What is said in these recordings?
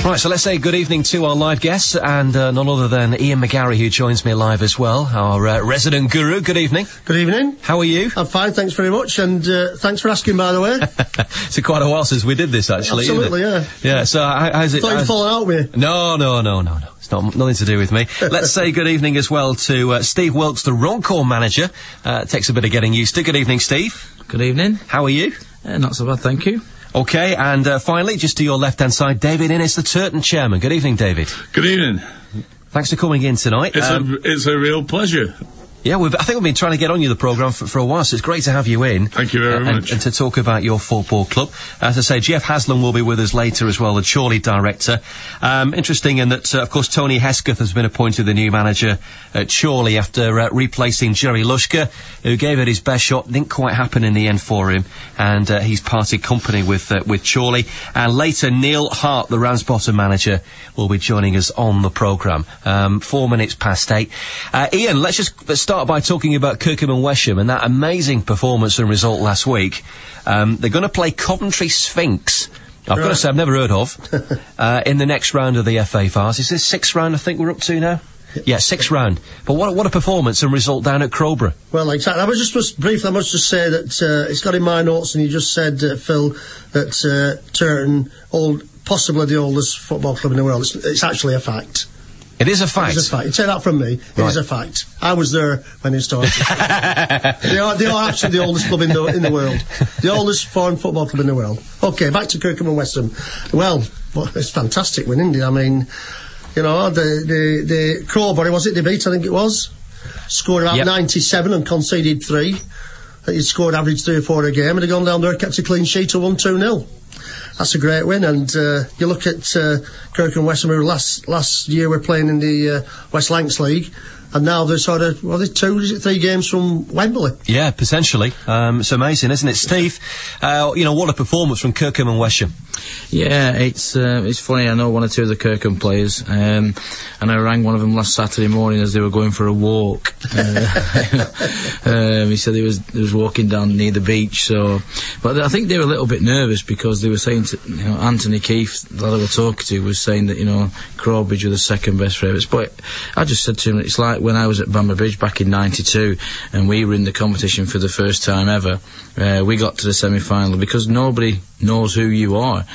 Right, so let's say good evening to our live guests, and none other than Ian McGarry, who joins me live as well, our resident guru. Good evening. Good evening. How are you? I'm fine, thanks very much, and thanks for asking, by the way. It's quite a while since we did this, actually. Absolutely, yeah. Yeah, so how's it... Thought you'd fallen out with me. No. It's nothing to do with me. Let's say good evening as well to Steve Wilkes, the Runcorn manager. Takes a bit of getting used to. Good evening, Steve. Good evening. How are you? Not so bad, thank you. Okay, and finally, just to your left-hand side, David Innes, the Turton chairman. Good evening, David. Good evening. Thanks for coming in tonight. It's a real pleasure. Yeah, I think we've been trying to get on you the programme for a while, so it's great to have you in. Thank you very much. And to talk about your football club. As I say, Jeff Haslam will be with us later as well, the Chorley director. Interesting in that, of course, Tony Hesketh has been appointed the new manager at Chorley after replacing Jerry Lushka, who gave it his best shot. Didn't quite happen in the end for him, and he's parted company with Chorley. And later, Neil Hart, the Ramsbottom manager, will be joining us on the programme. 4 minutes past 8. Ian, let's start by talking about Kirkham and Wesham and that amazing performance and result last week. They're going to play Coventry Sphinx, I've got to say I've never heard of, in the next round of the FA Vase. Is this 6th round I think we're up to now? Yeah, 6th round. But what a performance and result down at Crowborough. Well, exactly. I must just say that it's got in my notes, and you just said, Phil, that Turton, possibly the oldest football club in the world. It's actually a fact. It is a fact. It is a fact. You take that from me. It is a fact. I was there when it started. They are actually the oldest club in the world. The oldest foreign football club in the world. Okay, back to Kirkham and Wesham. Well, it's fantastic win, isn't it? I mean, you know, the Crowborough, was it? They beat, I think it was. Scored about 97 and conceded 3. He scored average 3 or 4 a game, and they'd gone down there, kept a clean sheet of 1-2-0. That's a great win, and you look at Kirkham and Wesham, who last year were playing in the West Lancs League, and now they're sort of, 3 games from Wembley? Yeah, potentially. It's amazing, isn't it? Steve, what a performance from Kirkham and Wesham. Yeah, it's funny, I know one or two of the Kirkham players, and I rang one of them last Saturday morning as they were going for a walk. He said he was walking down near the beach, but I think they were a little bit nervous because they were saying to, Anthony Keefe, the lad I was talking to, was saying that, Crowbridge were the second best favourites. But I just said to him, it's like when I was at Bamber Bridge back in '92 and we were in the competition for the first time ever. We got to the semi-final because nobody knows who you are.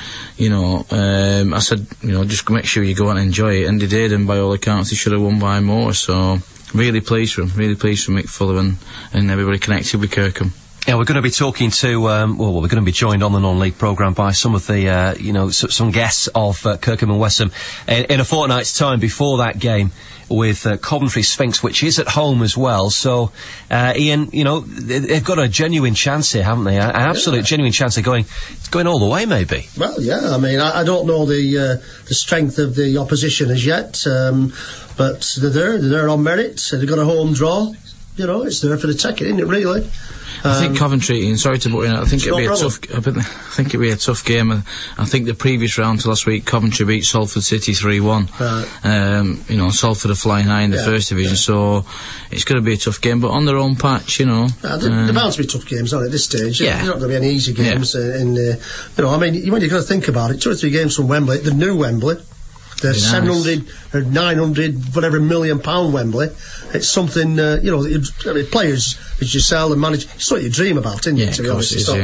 I said, just make sure you go and enjoy it, and they did, and by all accounts they should have won by more, so really pleased for Mick Fuller and everybody connected with Kirkham. Yeah, we're going to be talking to, we're going to be joined on the non-league programme by some of the, some guests of Kirkham and Wesham in a fortnight's time before that game with Coventry Sphinx, which is at home as well. So, Ian, they've got a genuine chance here, haven't they? An absolute genuine chance of going all the way, maybe. Well, yeah, I mean, I don't know the strength of the opposition as yet, but they're there on merit. They've got a home draw. It's there for the taking, isn't it, really? I think Coventry, and sorry to put in, I think it'd be a tough game. I think the previous round to last week, Coventry beat Salford City 3-1. Right. Salford are flying high in the first division, so it's going to be a tough game, but on their own patch, They're bound to be tough games, aren't they, at this stage? Yeah. There's not going to be any easy games. When you've got to think about it, 2 or 3 games from Wembley, the new Wembley, the 700 or 900, whatever £1 million Wembley. It's something, players, as you sell and manage, it's what you dream about, isn't it, to be honest? It's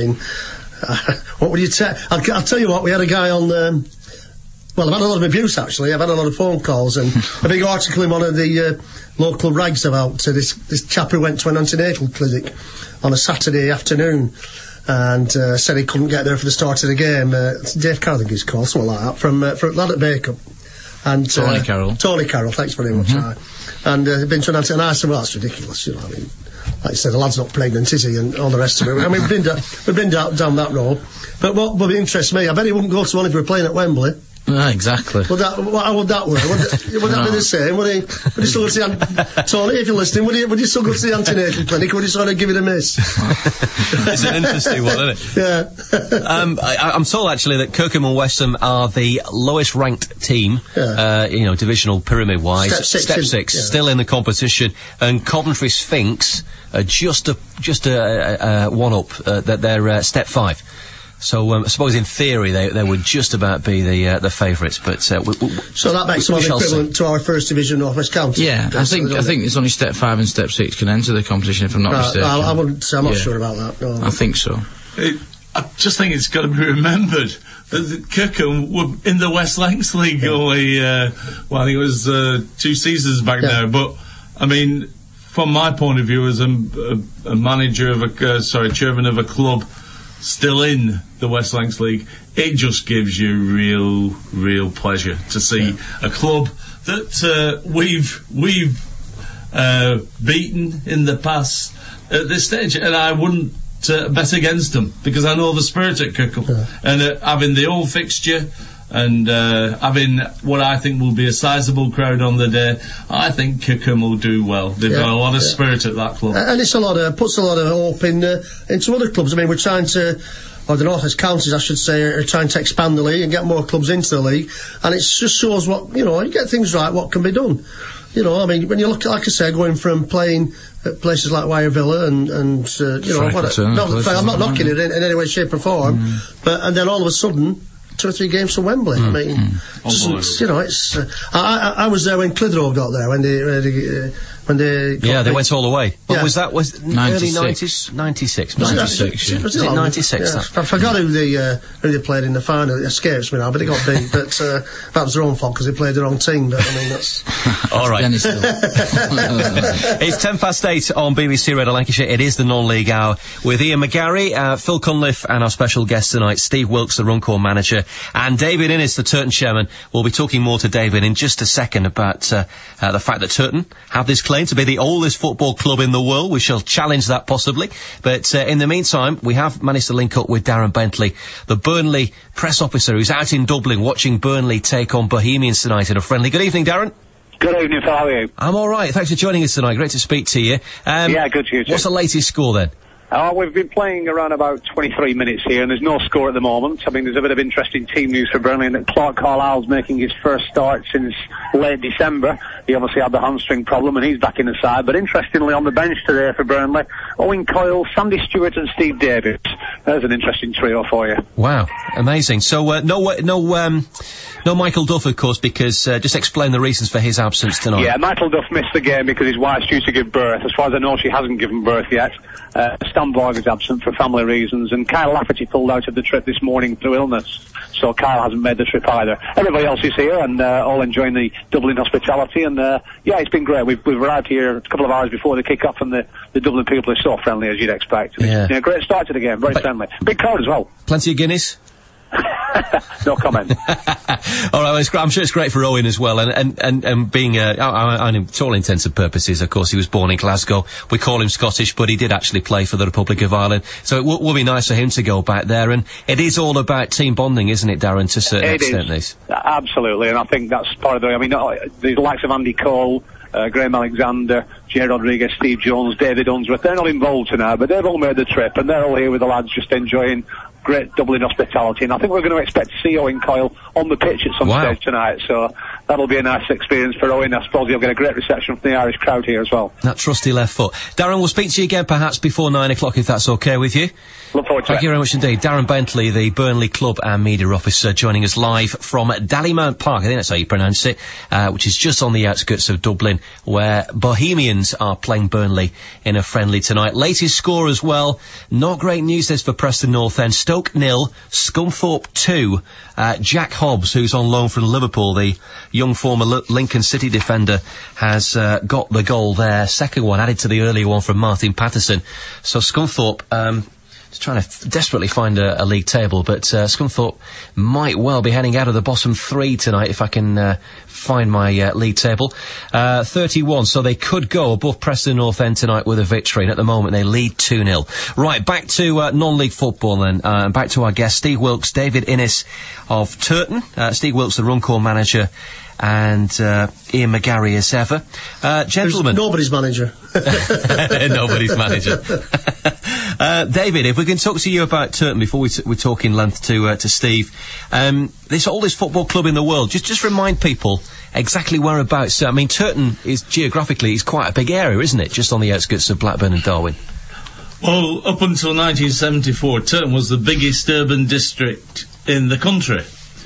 not, what would you tell? I'll tell you what, we had a guy on, I've had a lot of abuse, actually. I've had a lot of phone calls, and a big article in one of the local rags about this chap who went to an antenatal clinic on a Saturday afternoon, and said he couldn't get there for the start of the game. Dave Carroll, I think he's called, something like that, from lad at Bacon. And Tony Carroll. Tony Carroll, thanks very much. And been to an antenatal, and I said, well, that's ridiculous, I mean, like I said, the lad's not pregnant, is he, and all the rest of it. I mean, we've been down that road. But what would interest me, I bet he wouldn't go to one if we were playing at Wembley. Exactly. How would that work? Would that be the same? Would he still go to the Tony, if you're listening, would you still go to the antenatal clinic, or would you sort of give it a miss? It's an interesting one, isn't it? Yeah. I'm told, actually, that Kirkham and Wesham are the lowest ranked team, divisional pyramid-wise. Step 6, still in the competition, and Coventry Sphinx are just a one up, that they're Step 5. So I suppose in theory they would just about be the favourites, but so that makes them equivalent to our First Division North West County. Yeah, I think it's only Step 5 and Step 6 can enter the competition, if I'm not mistaken. I wouldn't say, I'm not sure about that. No. I think so. I just think it's got to be remembered that Kirkham were in the West Lancs League only, I think it was 2 seasons back now. But I mean, from my point of view, as a manager of chairman of a club still in the West Lancs League, it just gives you real pleasure to see a club that we've beaten in the past at this stage, and I wouldn't bet against them because I know the spirit at Kirkham, and having the old fixture and having what I think will be a sizable crowd on the day, I think Kirkham will do well. They've got a lot of spirit at that club, and it's puts a lot of hope into other clubs. I mean, we're trying to, or the North West counties, I should say, are trying to expand the league and get more clubs into the league, and it just shows what, you get things right, what can be done. I mean, when you look, like I say, going from playing at places like Wire Villa and I'm not knocking it in any way, shape or form, and then all of a sudden 2 or 3 games to Wembley. I mean, it's. I was there when Clitheroe got there when they they went all the way. But was that early 96? 96. Was it 96? I forgot who they played in the final. It escapes me now, but they got beat. But that was their own fault because they played the wrong team. But I mean, that's all right. It's 8:10 on BBC Radio Lancashire. It is the non-league hour with Ian McGarry, Phil Cunliffe, and our special guest tonight, Steve Wilkes, the Runcorn manager, and David Innes, the Turton chairman. We'll be talking more to David in just a second about the fact that Turton have this claim to be the oldest football club in the world. We shall challenge that possibly. But in the meantime, we have managed to link up with Darren Bentley, the Burnley press officer who's out in Dublin watching Burnley take on Bohemians tonight in a friendly. Good evening, Darren. Good evening, Phil. How are you? I'm all right. Thanks for joining us tonight. Great to speak to you. Good to you too. What's the latest score then? We've been playing around about 23 minutes here, and there's no score at the moment. I mean, there's a bit of interesting team news for Burnley, and that Clark Carlisle's making his first start since late December. He obviously had the hamstring problem, and he's back in the side. But interestingly, on the bench today for Burnley, Owen Coyle, Sandy Stewart, and Steve Davis. There's an interesting trio for you. Wow, amazing. So no Michael Duff, of course, because just explain the reasons for his absence tonight. Yeah, Michael Duff missed the game because his wife's due to give birth. As far as I know, she hasn't given birth yet. Stan Borg is absent for family reasons, and Kyle Lafferty pulled out of the trip this morning through illness, so Kyle hasn't made the trip either. Everybody else is here and all enjoying the Dublin hospitality, and it's been great. We've arrived here a couple of hours before the kick-off, and the Dublin people are so friendly, as you'd expect. It's been a great start to the game, very friendly. Big crowd as well. Plenty of Guinness? No comment. All right, I'm sure it's great for Owen as well, and being, to all intents and purposes, of course, he was born in Glasgow. We call him Scottish, but he did actually play for the Republic of Ireland, so it will be nice for him to go back there, and it is all about team bonding, isn't it, Darren, to a certain extent? It is. Absolutely, and I think that's part of the likes of Andy Cole, Graham Alexander, Jerry Rodriguez, Steve Jones, David Unsworth, they're not involved tonight, but they've all made the trip, and they're all here with the lads just enjoying great Dublin hospitality, and I think we're going to expect to see Owen Coyle on the pitch at some stage tonight, so that'll be a nice experience for Owen. I suppose he'll get a great reception from the Irish crowd here as well. That trusty left foot. Darren, we'll speak to you again perhaps before 9 o'clock if that's okay with you. Look forward to it. Thank you very much indeed. Darren Bentley, the Burnley club and media officer, joining us live from Dallymount Park, I think that's how you pronounce it, which is just on the outskirts of Dublin, where Bohemians are playing Burnley in a friendly tonight. Latest score as well, not great news this for Preston North End. Stoke 0, Scunthorpe 2. Jack Hobbs, who's on loan from Liverpool, the young former Lincoln City defender, has got the goal there. Second one added to the earlier one from Martin Patterson. So Scunthorpe, just trying to desperately find a league table, but Scunthorpe might well be heading out of the bottom 3 tonight if I can find my league table. 31, so they could go above Preston North End tonight with a victory, and at the moment they lead 2-0. Right, back to non-league football then, back to our guest, Steve Wilkes, David Innes of Turton. Steve Wilkes, the Runcorn manager, and Ian McGarry as ever. Gentlemen. Nobody's manager. Nobody's manager. David, if we can talk to you about Turton before we talk in length to Steve. This oldest football club in the world, just remind people exactly whereabouts. I mean, Turton is geographically quite a big area, isn't it? Just on the outskirts of Blackburn and Darwin. Well, up until 1974, Turton was the biggest urban district in the country.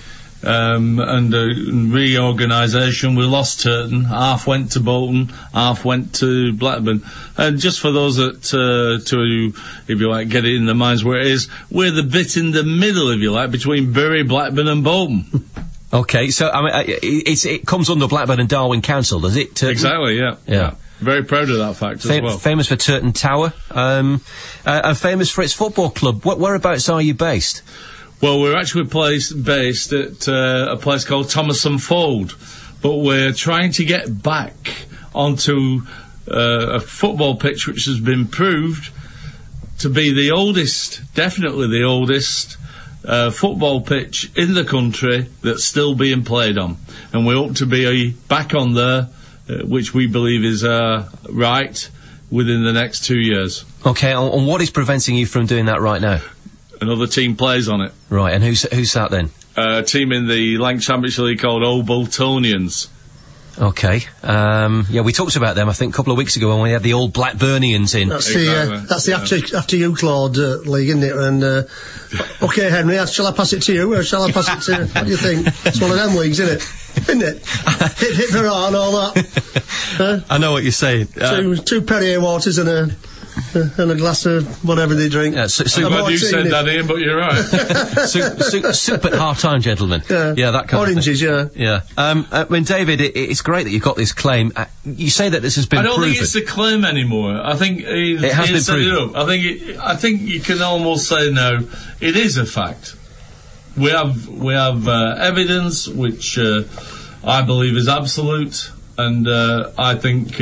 Under reorganisation, we lost Turton. Half went to Bolton, half went to Blackburn. And just for those that, to, if you like, get it in their minds where it is, we're the bit in the middle, if you like, between Bury, Blackburn and Bolton. Okay, so, I mean, it comes under Blackburn and Darwen Council, does it, Turton? Exactly, yeah. Very proud of that fact as well. Famous for Turton Tower, and famous for its football club. Whereabouts are you based? Well, we're actually based at a place called Thomason Fold, but we're trying to get back onto a football pitch which has been proved to be the oldest, definitely the oldest, football pitch in the country that's still being played on. And we hope to be back on there, which we believe is right, within the next 2 years. Okay, and what is preventing you from doing that right now? Another team plays on it. Right, and who's that then? A team in the Lancashire Championship League called Old Boltonians. Okay. Yeah, we talked about them, I think, a couple of weeks ago when we had the Old Blackburnians in. That's the after Youth Lord League, isn't it? And, okay, Henry, shall I pass it to you, or shall I pass it to... What do you think? It's one of them leagues, isn't it? Isn't it? hit hurrah and all that. I know what you're saying. Two Perrier waters and a glass of whatever they drink. Yeah, I'm glad you said that, Ian, but you're right. Soup at half-time, gentlemen. Yeah, that kind Oranges, of thing. Yeah. I mean, David, it's great that you've got this claim. You say that this has been proven. I don't think it's a claim anymore. I think it has been proven. I think you can almost say now, it is a fact. We have evidence which I believe is absolute, and I think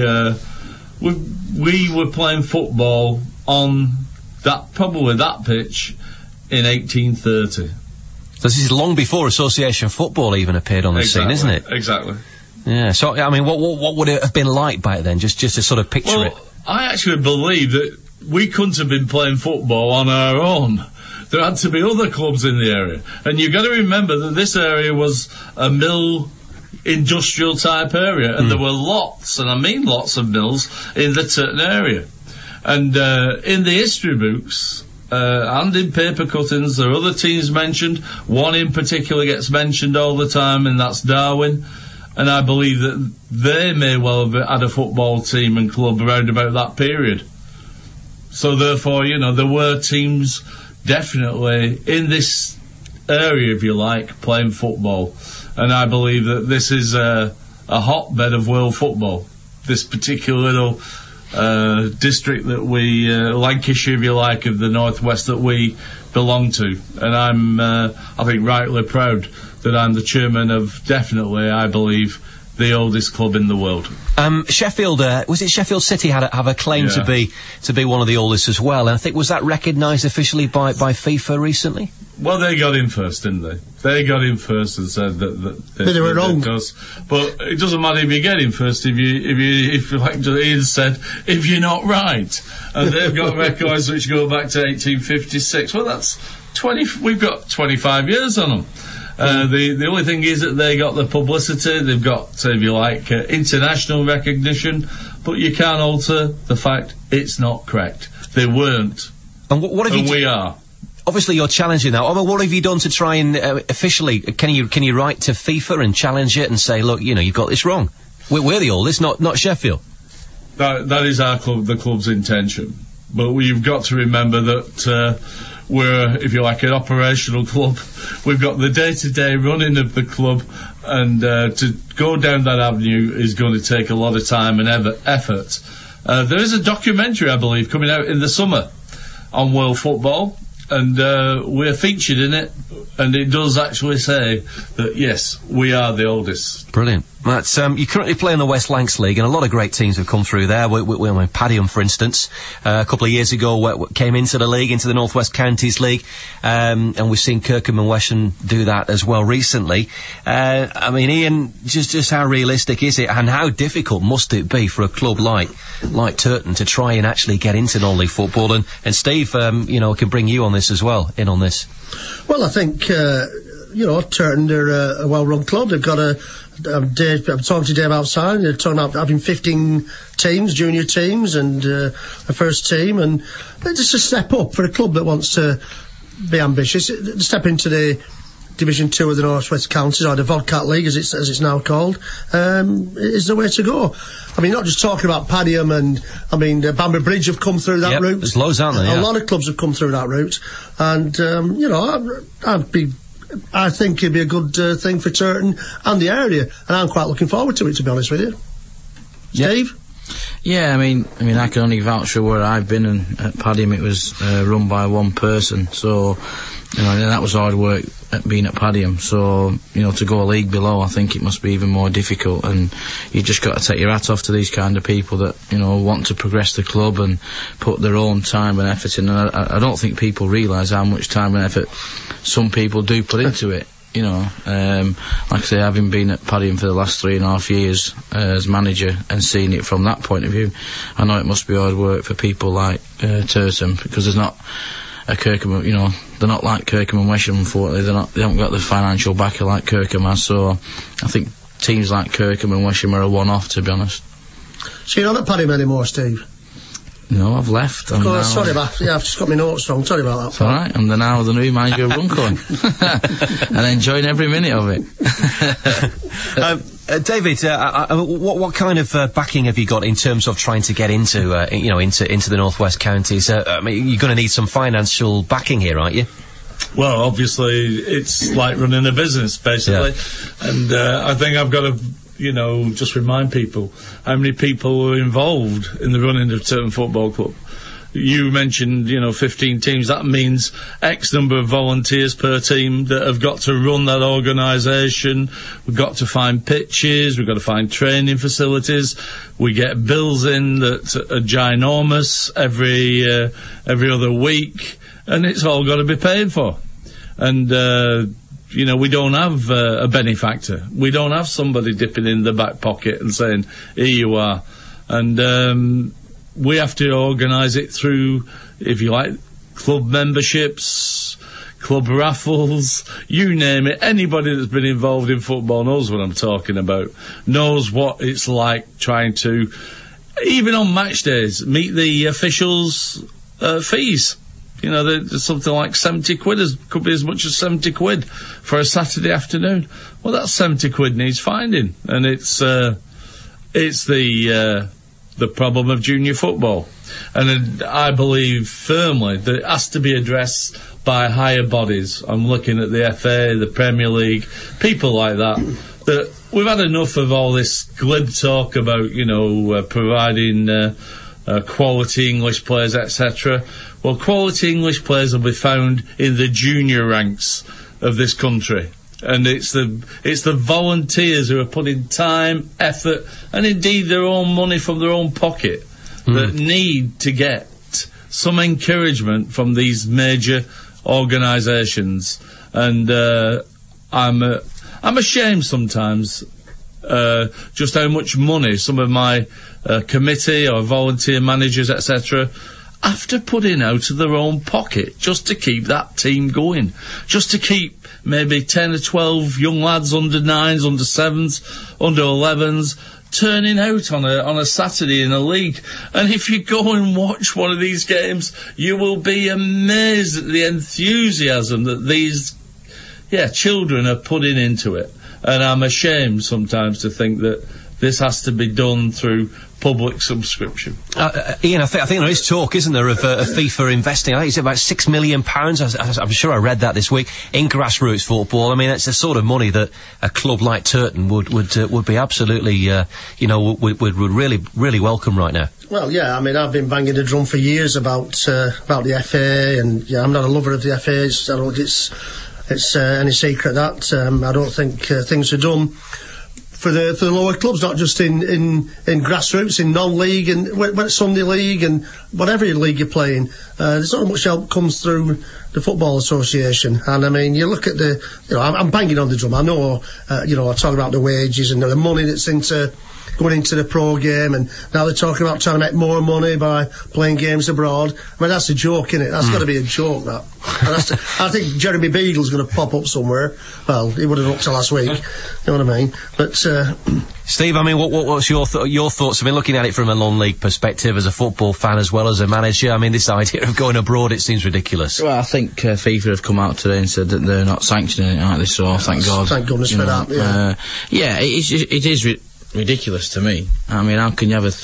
we were playing football on probably that pitch in 1830. So this is long before association football even appeared on the scene, isn't it? Exactly. Yeah. So I mean, what would it have been like back then? Just to sort of picture it. I actually believe that we couldn't have been playing football on our own. There had to be other clubs in the area, and you've got to remember that this area was a mill, industrial type area, and there were lots, and I mean lots of mills in the Turton area. And in the history books and in paper cuttings, there are other teams mentioned. One in particular gets mentioned all the time, and that's Darwen. And I believe that they may well have had a football team and club around about that period. So therefore, there were teams definitely in this area, if you like, playing football. And I believe that this is a hotbed of world football. This particular little district that we, Lancashire, if you like, of the northwest that we belong to. And I'm, I think, rightly proud that I'm the chairman of, definitely, I believe, the oldest club in the world. Sheffield, was it Sheffield City have a claim to be one of the oldest as well? And I think, was that recognised officially by FIFA recently? Well, they got in first, didn't they? They got in first and said that they were wrong. But it doesn't matter if you get in first if like Ian said, if you're not right. And they've got records which go back to 1856. Well, that's 20. We've got 25 years on them. The only thing is that they got the publicity, they've got, if you like, international recognition, but you can't alter the fact it's not correct. They weren't. And what have we are. Obviously, you're challenging that. What have you done to try and officially? Can you write to FIFA and challenge it and say, look, you've got this wrong. We're the oldest, not Sheffield. That is our club, the club's intention. But you've got to remember that we're, if you like, an operational club. We've got the day-to-day running of the club, and to go down that avenue is going to take a lot of time and effort. There is a documentary, I believe, coming out in the summer on world football. And we're featured in it, and it does actually say that, yes, we are the oldest. Brilliant. That's, you currently play in the West Lancs League, and a lot of great teams have come through there. Padiham, for instance, a couple of years ago, came into the league, into the North West Counties League, and we've seen Kirkham and Wesham do that as well recently. I mean, Ian, just how realistic is it, and how difficult must it be for a club like Turton to try and actually get into non-league football? And Steve, can bring you on this as well, in on this. Well, I think, Turton are a well-run club. They've got I'm talking to Dave outside, they're talking about having 15 teams, junior teams, and a first team, and it's just a step up for a club that wants to be ambitious. Step into the Division 2 of the North West Counties, or the Vodcat League as it's now called, is the way to go. I mean, not just talking about Padiham, and I mean, Bamber Bridge have come through that route. There's loads, aren't there? A lot of clubs have come through that route, and I think it'd be a good thing for Turton and the area, and I'm quite looking forward to it, to be honest with you. Steve? Yeah, I mean, I can only vouch for where I've been, and at Padiham it was run by one person, so and that was hard work being at Padiham. So to go a league below, I think it must be even more difficult, and you just got to take your hat off to these kind of people that want to progress the club and put their own time and effort in. And I don't think people realise how much time and effort some people do put into it. Like I say, having been at Padiham for the last 3.5 years as manager and seeing it from that point of view, I know it must be hard work for people like Turton, because there's not a Kirkham, they're not like Kirkham and Wesham, unfortunately. They haven't got the financial backer like Kirkham has, so I think teams like Kirkham and Wesham are a one-off, to be honest. So you're not at Padiham anymore, Steve? No, I've left. Sorry about I've just got my notes wrong. Sorry about that. It's alright, I'm now the new manager of Runcorn. And enjoying every minute of it. David, what kind of backing have you got in terms of trying to get into the Northwest Counties? I mean, you're going to need some financial backing here, aren't you? Well, obviously, it's like running a business, basically. Yeah. And I think I've got to just remind people how many people were involved in the running of Turton Football Club. You mentioned, 15 teams. That means X number of volunteers per team that have got to run that organisation. We've got to find pitches. We've got to find training facilities. We get bills in that are ginormous every other week, and it's all got to be paid for. And we don't have a benefactor. We don't have somebody dipping in the back pocket and saying, here you are. And we have to organise it through, if you like, club memberships, club raffles, you name it. Anybody that's been involved in football knows what I'm talking about, knows what it's like trying to, even on match days, meet the officials' fees. There's something like 70 quid, could be as much as 70 quid for a Saturday afternoon. Well, that 70 quid needs finding, and it's the problem of junior football. And I believe firmly that it has to be addressed by higher bodies. I'm looking at the FA, the Premier League, people like that we've had enough of all this glib talk about, providing quality English players, etc. Well, quality English players will be found in the junior ranks of this country. And it's the volunteers who are putting time, effort, and indeed their own money from their own pocket that need to get some encouragement from these major organisations. And I'm ashamed sometimes just how much money some of my committee or volunteer managers, etc., after putting out of their own pocket just to keep that team going, just to keep maybe 10 or 12 young lads, under 9s, under 7s, under 11s, turning out on a Saturday in a league. And if you go and watch one of these games, you will be amazed at the enthusiasm that these children are putting into it. And I'm ashamed sometimes to think that this has to be done through public subscription. Ian, I think there is talk, isn't there, of FIFA investing? I think it's about £6 million. I'm sure I read that this week in grassroots football. I mean, it's the sort of money that a club like Turton would be absolutely, would really welcome right now. Well, yeah, I mean, I've been banging the drum for years about the FA, and I'm not a lover of the FA. I don't think it's any secret that I don't think things are done for the lower clubs, not just in grassroots, in non-league and when Sunday league and whatever league you're playing. There's not much help comes through the Football Association. And I mean, you look at I'm banging on the drum. I know, I talk about the wages and the money that's into going into the pro game, and now they're talking about trying to make more money by playing games abroad. I mean, that's a joke, isn't it? That's got to be a joke, that. I think Jeremy Beadle's going to pop up somewhere. Well, he would have up till last week, you know what I mean? But, Steve, I mean, what's your thoughts? I mean, looking at it from a non-league perspective as a football fan as well as a manager, I mean, this idea of going abroad, it seems ridiculous. Well, I think FIFA have come out today and said that they're not sanctioning it, aren't they? So, thank God. Thank goodness for that, yeah. Yeah, it is ridiculous to me. I mean, how can you have a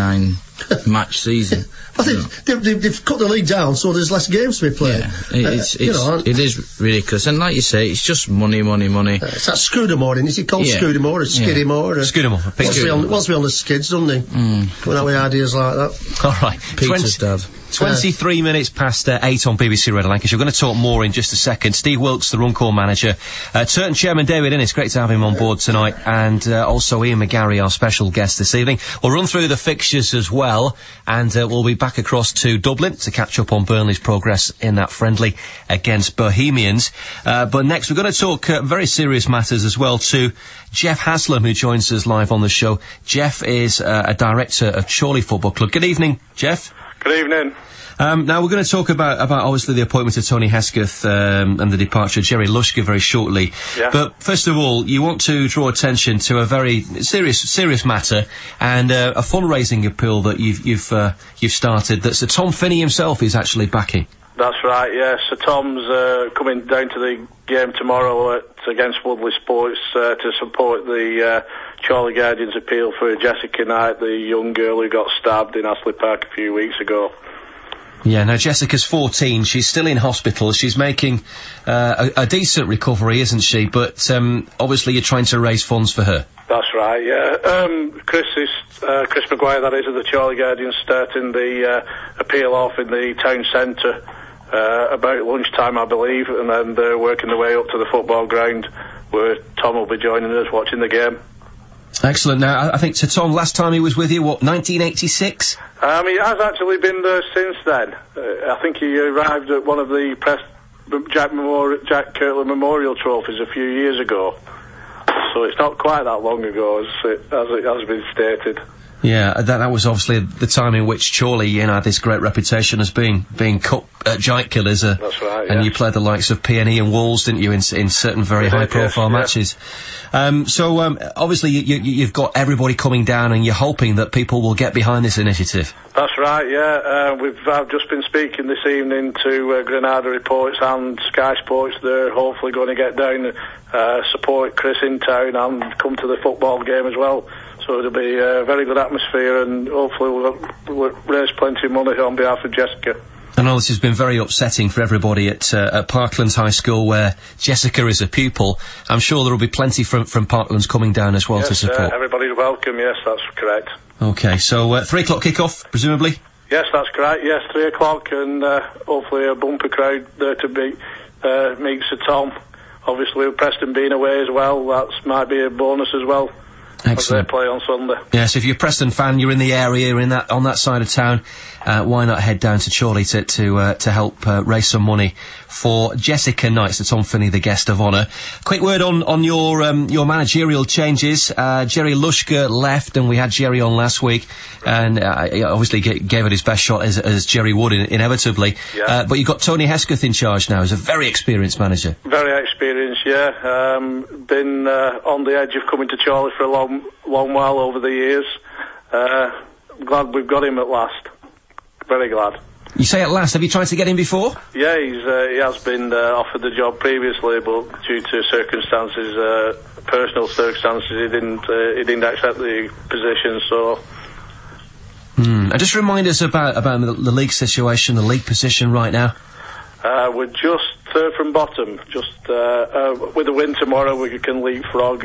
39-match season? I think they've cut the league down, so there's less games to be played. Yeah, it is ridiculous. And like you say, it's just money. It's that Scudamore, isn't it? Is it called Scudamore or Skidamore? Scudamore. Wants to be on the skids, doesn't he? Coming out with ideas like that. All right. Peter's dad. 23 minutes past 8 on BBC Radio Lancashire. We're going to talk more in just a second. Steve Wilkes, the Runcorn manager. Turton chairman David Innes, great to have him on board tonight. And also Ian McGarry, our special guest this evening. We'll run through the fixtures as well. And we'll be back across to Dublin to catch up on Burnley's progress in that friendly against Bohemians. But next we're going to talk very serious matters as well to Jeff Haslam, who joins us live on the show. Jeff is a director of Chorley Football Club. Good evening, Jeff. Good evening. Now we're going to talk about obviously the appointment of Tony Hesketh and the departure of Jerry Lushka very shortly. Yeah. But first of all, you want to draw attention to a very serious matter and a fundraising appeal that you've started that Sir Tom Finney himself is actually backing. That's right. Yeah. Sir Tom's coming down to the game tomorrow against Woodley Sports to support the Chorley Guardians appeal for Jessica Knight, the young girl who got stabbed in Astley Park a few weeks ago. Yeah, now Jessica's 14, she's still in hospital, she's making a decent recovery, isn't she? But obviously you're trying to raise funds for her. That's right, yeah. Chris Maguire, that is, of the Chorley Guardians, starting the appeal off in the town centre about lunchtime, I believe, and then they're working their way up to the football ground where Tom will be joining us watching the game. Excellent. Now, I think Sir Tom, last time he was with you, 1986? He has actually been there since then. I think he arrived at one of the Jack Kirtland Memorial Trophies a few years ago. So it's not quite that long ago, as it has been stated. Yeah, that was obviously the time in which Chorley had this great reputation as being cut giant killers. That's right, and you played the likes of P&E and Wolves, didn't you, in certain very high-profile matches. So obviously you've got everybody coming down and you're hoping that people will get behind this initiative. That's right, yeah. I've just been speaking this evening to Granada Reports and Sky Sports. They're hopefully going to get down, support Chris in town and come to the football game as well. So it'll be a very good atmosphere and hopefully we'll raise plenty of money on behalf of Jessica. I know this has been very upsetting for everybody at Parklands High School where Jessica is a pupil. I'm sure there will be plenty from Parklands coming down as well to support. Everybody's welcome, yes, that's correct. OK, so 3 o'clock kick-off, presumably? Yes, that's correct, yes, 3 o'clock and hopefully a bumper crowd there to meet Sir Tom. Obviously with Preston being away as well, that might be a bonus as well. Excellent. As they play on Sunday. Yes, if you're a Preston fan, you're in the area, you're on that side of town, why not head down to Chorley to help raise some money for Jessica Knight, so Tom Finney, the guest of honour. Quick word on your managerial changes. Jerry Lushka left, and we had Jerry on last week, and obviously gave it his best shot as Jerry would inevitably. Yeah. But you've got Tony Hesketh in charge now, as a very experienced manager. Very experienced, yeah. Been on the edge of coming to Chorley for a long while over the years. Glad we've got him at last. Very glad. You say at last, have you tried to get him before? Yeah, he has been offered the job previously, but due to circumstances, personal circumstances, he didn't accept the position, so... And just remind us about the league situation, the league position right now. We're just third from bottom. Just with a win tomorrow, we can leapfrog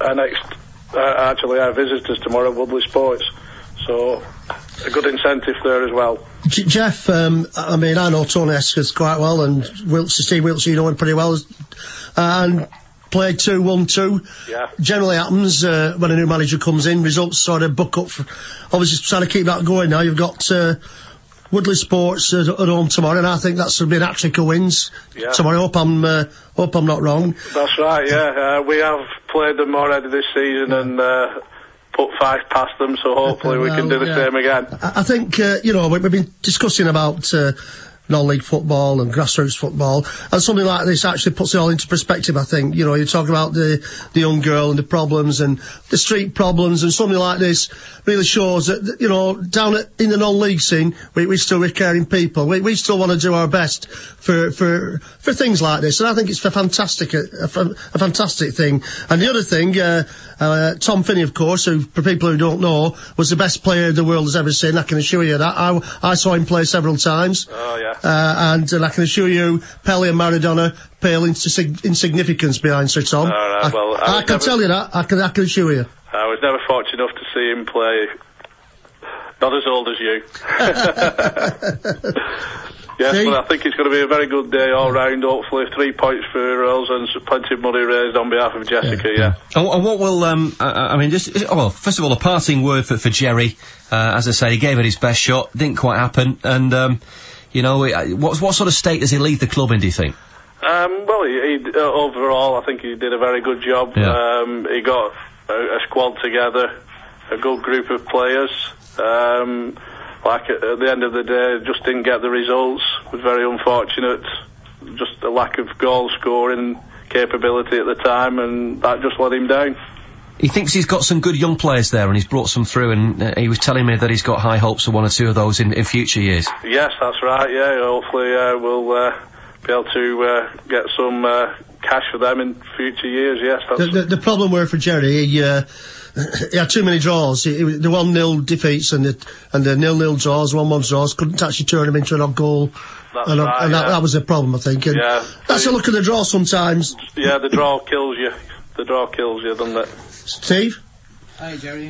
our visitors tomorrow, Woodley Sports. So a good incentive there as well. Jeff, I mean, I know Tony Hesketh quite well, and Steve Wilkes, you know him pretty well, and played 2-1-2. Yeah. Generally happens when a new manager comes in, results sort of buck up. Obviously, trying to keep that going now. You've got Woodley Sports at home tomorrow, and I think that's going to be an hat-trick of wins tomorrow. Hope I'm not wrong. That's right, yeah. We have played them already this season, and put 5 past them, so hopefully we can do the same again. I think, we've been discussing about non-league football and grassroots football, and something like this actually puts it all into perspective, I think. You're talking about the young girl and the problems and the street problems, and something like this really shows that, down in the non-league scene, we still are caring people. We still want to do our best for things like this, and I think it's a fantastic thing. And the other thing, Tom Finney, of course, who, for people who don't know, was the best player the world has ever seen. I can assure you that. I saw him play several times. Oh, yeah. And I can assure you, Pelé and Maradona pale into insignificance behind Sir Tom. I can tell you that. I can assure you. I was never fortunate enough to see him play. Not as old as you. Yes, but I think it's going to be a very good day all round. Hopefully 3 points for us and plenty of money raised on behalf of Jessica, yeah. And what will, first of all, a parting word for Jerry. As I say, he gave it his best shot, didn't quite happen, and, what sort of state does he leave the club in, do you think? He overall, I think he did a very good job. Yeah. He got a squad together, a good group of players. At the end of the day, just didn't get the results. Was very unfortunate. Just a lack of goal scoring capability at the time, and that just let him down. He thinks he's got some good young players there, and he's brought some through, and he was telling me that he's got high hopes for 1 or 2 of those in future years. Yes, that's right, yeah. Hopefully we'll be able to get some cash for them in future years, yes. The problem were for Jerry, he had too many draws. The 1-0 defeats and the 0-0 draws, 1-1 draws, couldn't actually turn him into an odd goal. That was a problem, I think. And that's a look at the draw sometimes. Yeah, the draw kills you. The draw kills you, doesn't it? Steve? Hi, Jerry.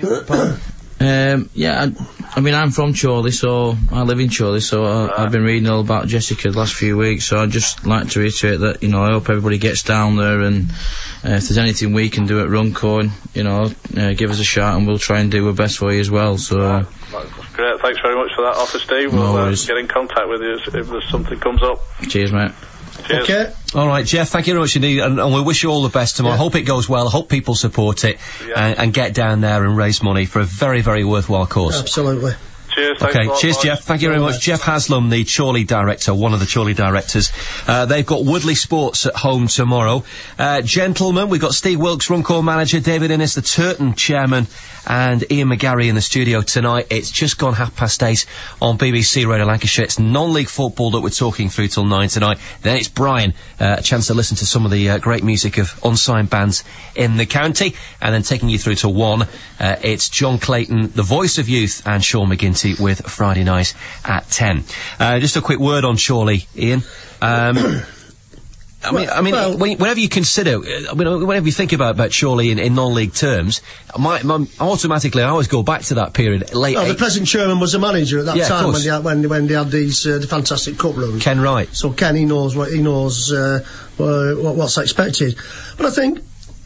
I'm from Chorley, so I live in Chorley, so I've been reading all about Jessica the last few weeks, so I'd just like to reiterate that, I hope everybody gets down there, and if there's anything we can do at Runcorn, give us a shout, and we'll try and do our best for you as well, so... That's great, thanks very much for that offer, Steve. We'll get in contact with you if there's something comes up. Cheers, mate. Cheers. Okay. All right, Jeff, thank you very much indeed, and we wish you all the best tomorrow. I hope it goes well. I hope people support it and get down there and raise money for a very, very worthwhile cause. Absolutely. Cheers. Okay, cheers, Jeff. Thank you very much. Jeff Haslam, the Chorley director, one of the Chorley directors. They've got Woodley Sports at home tomorrow. Gentlemen, we've got Steve Wilkes, Runcorn manager, David Innes, the Turton chairman, and Ian McGarry in the studio tonight. It's just gone 8:30 on BBC Radio Lancashire. It's non-league football that we're talking through till 9 tonight. Then it's Brian, a chance to listen to some of the great music of unsigned bands in the county. And then taking you through to 1, it's John Clayton, the voice of youth, and Sean McGinty with Friday Night at 10. Just a quick word on Chorley, Ian. Whenever you consider, whenever you think about Chorley in non-league terms, automatically I always go back to that period. The present chairman was a manager at that time when they had these the fantastic cup runs. Ken Wright. So Ken, he knows what's expected. But I think,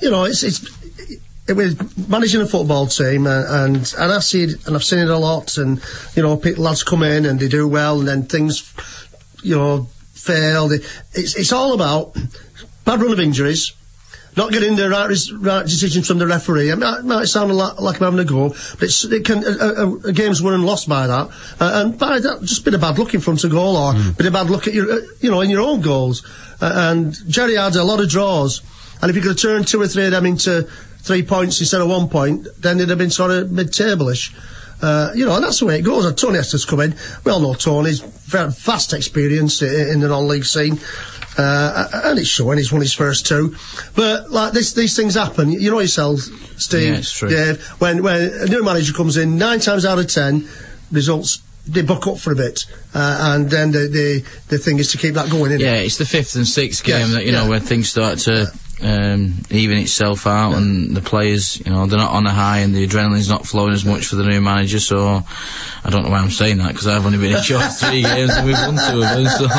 with managing a football team, and I've seen it a lot, and lads come in and they do well, and then things, fail. It's all about bad run of injuries, not getting the right decisions from the referee. It might sound like I'm having a go, but a game's won and lost by that, and by that, just a bit of bad luck in front of goal, or a bit of bad luck at your, in your own goals. And Jerry had a lot of draws, and if you could have turned 2 or 3 of them into 3 points instead of 1 point, then they'd have been sort of mid-table-ish. And that's the way it goes. And Tony Hester's come in. We all know Tony's very vast experience in the non-league scene. And it's showing. He's won his first 2. But, these things happen. You know yourself, Steve. Yeah, it's true. Dave, when a new manager comes in, 9 times out of 10, results, they buck up for a bit. And then the thing is to keep that going, isn't it? Yeah, it's the 5th and 6th game that, where things start to... even itself out, and the players, they're not on a high, and the adrenaline's not flowing as much for the new manager. So I don't know why I'm saying that, because I've only been in charge 3 games and we've won 2 of them. So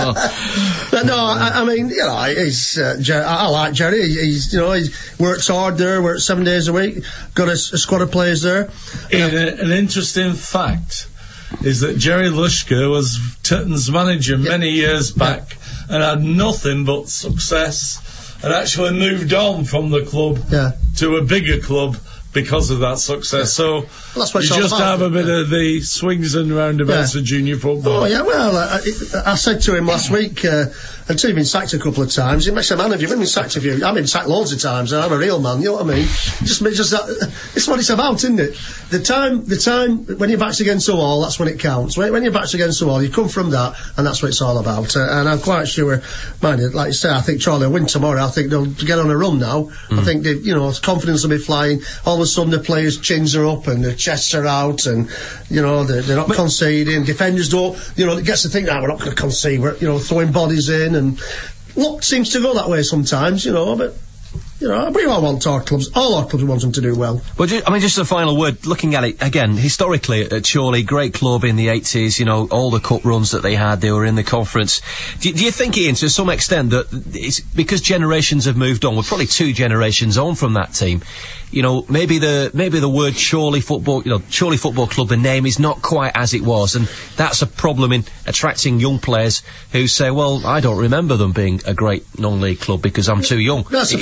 I like Jerry. He works hard there, works 7 days a week, got a squad of players there. An interesting fact is that Jerry Lushka was Turton's manager many years back and had nothing but success, and actually moved on from the club to a bigger club because of that success. So that's what you just have a bit of the swings and roundabouts of junior football. Oh yeah, well, I said to him last week, until you've been sacked a couple of times, it makes a man of you. When you've been sacked I've been sacked loads of times, and I'm a real man. You know what I mean? Just that. It's what it's about, isn't it? The time when your back's against the wall, that's when it counts. When your back's against the wall, you come from that, and that's what it's all about. And I'm quite sure, mind, like you say, I think Charlie will win tomorrow. I think they'll get on a run now. I think confidence will be flying. All of a sudden, the players' chins are up and their chests are out, and they're not conceding. Defenders don't. It gets to think that we're not going to concede. We're throwing bodies in, and luck seems to go that way sometimes. But. We all want all our clubs want them to do well. Well, just a final word, looking at it, again, historically at Chorley, great club in the 80s, all the cup runs that they had, they were in the conference. Do you think, Ian, to some extent, that it's because generations have moved on, we're probably 2 generations on from that team, maybe the word Chorley Football, Chorley Football Club, the name is not quite as it was, and that's a problem in attracting young players who say, well, I don't remember them being a great non-league club because I'm too young. That's a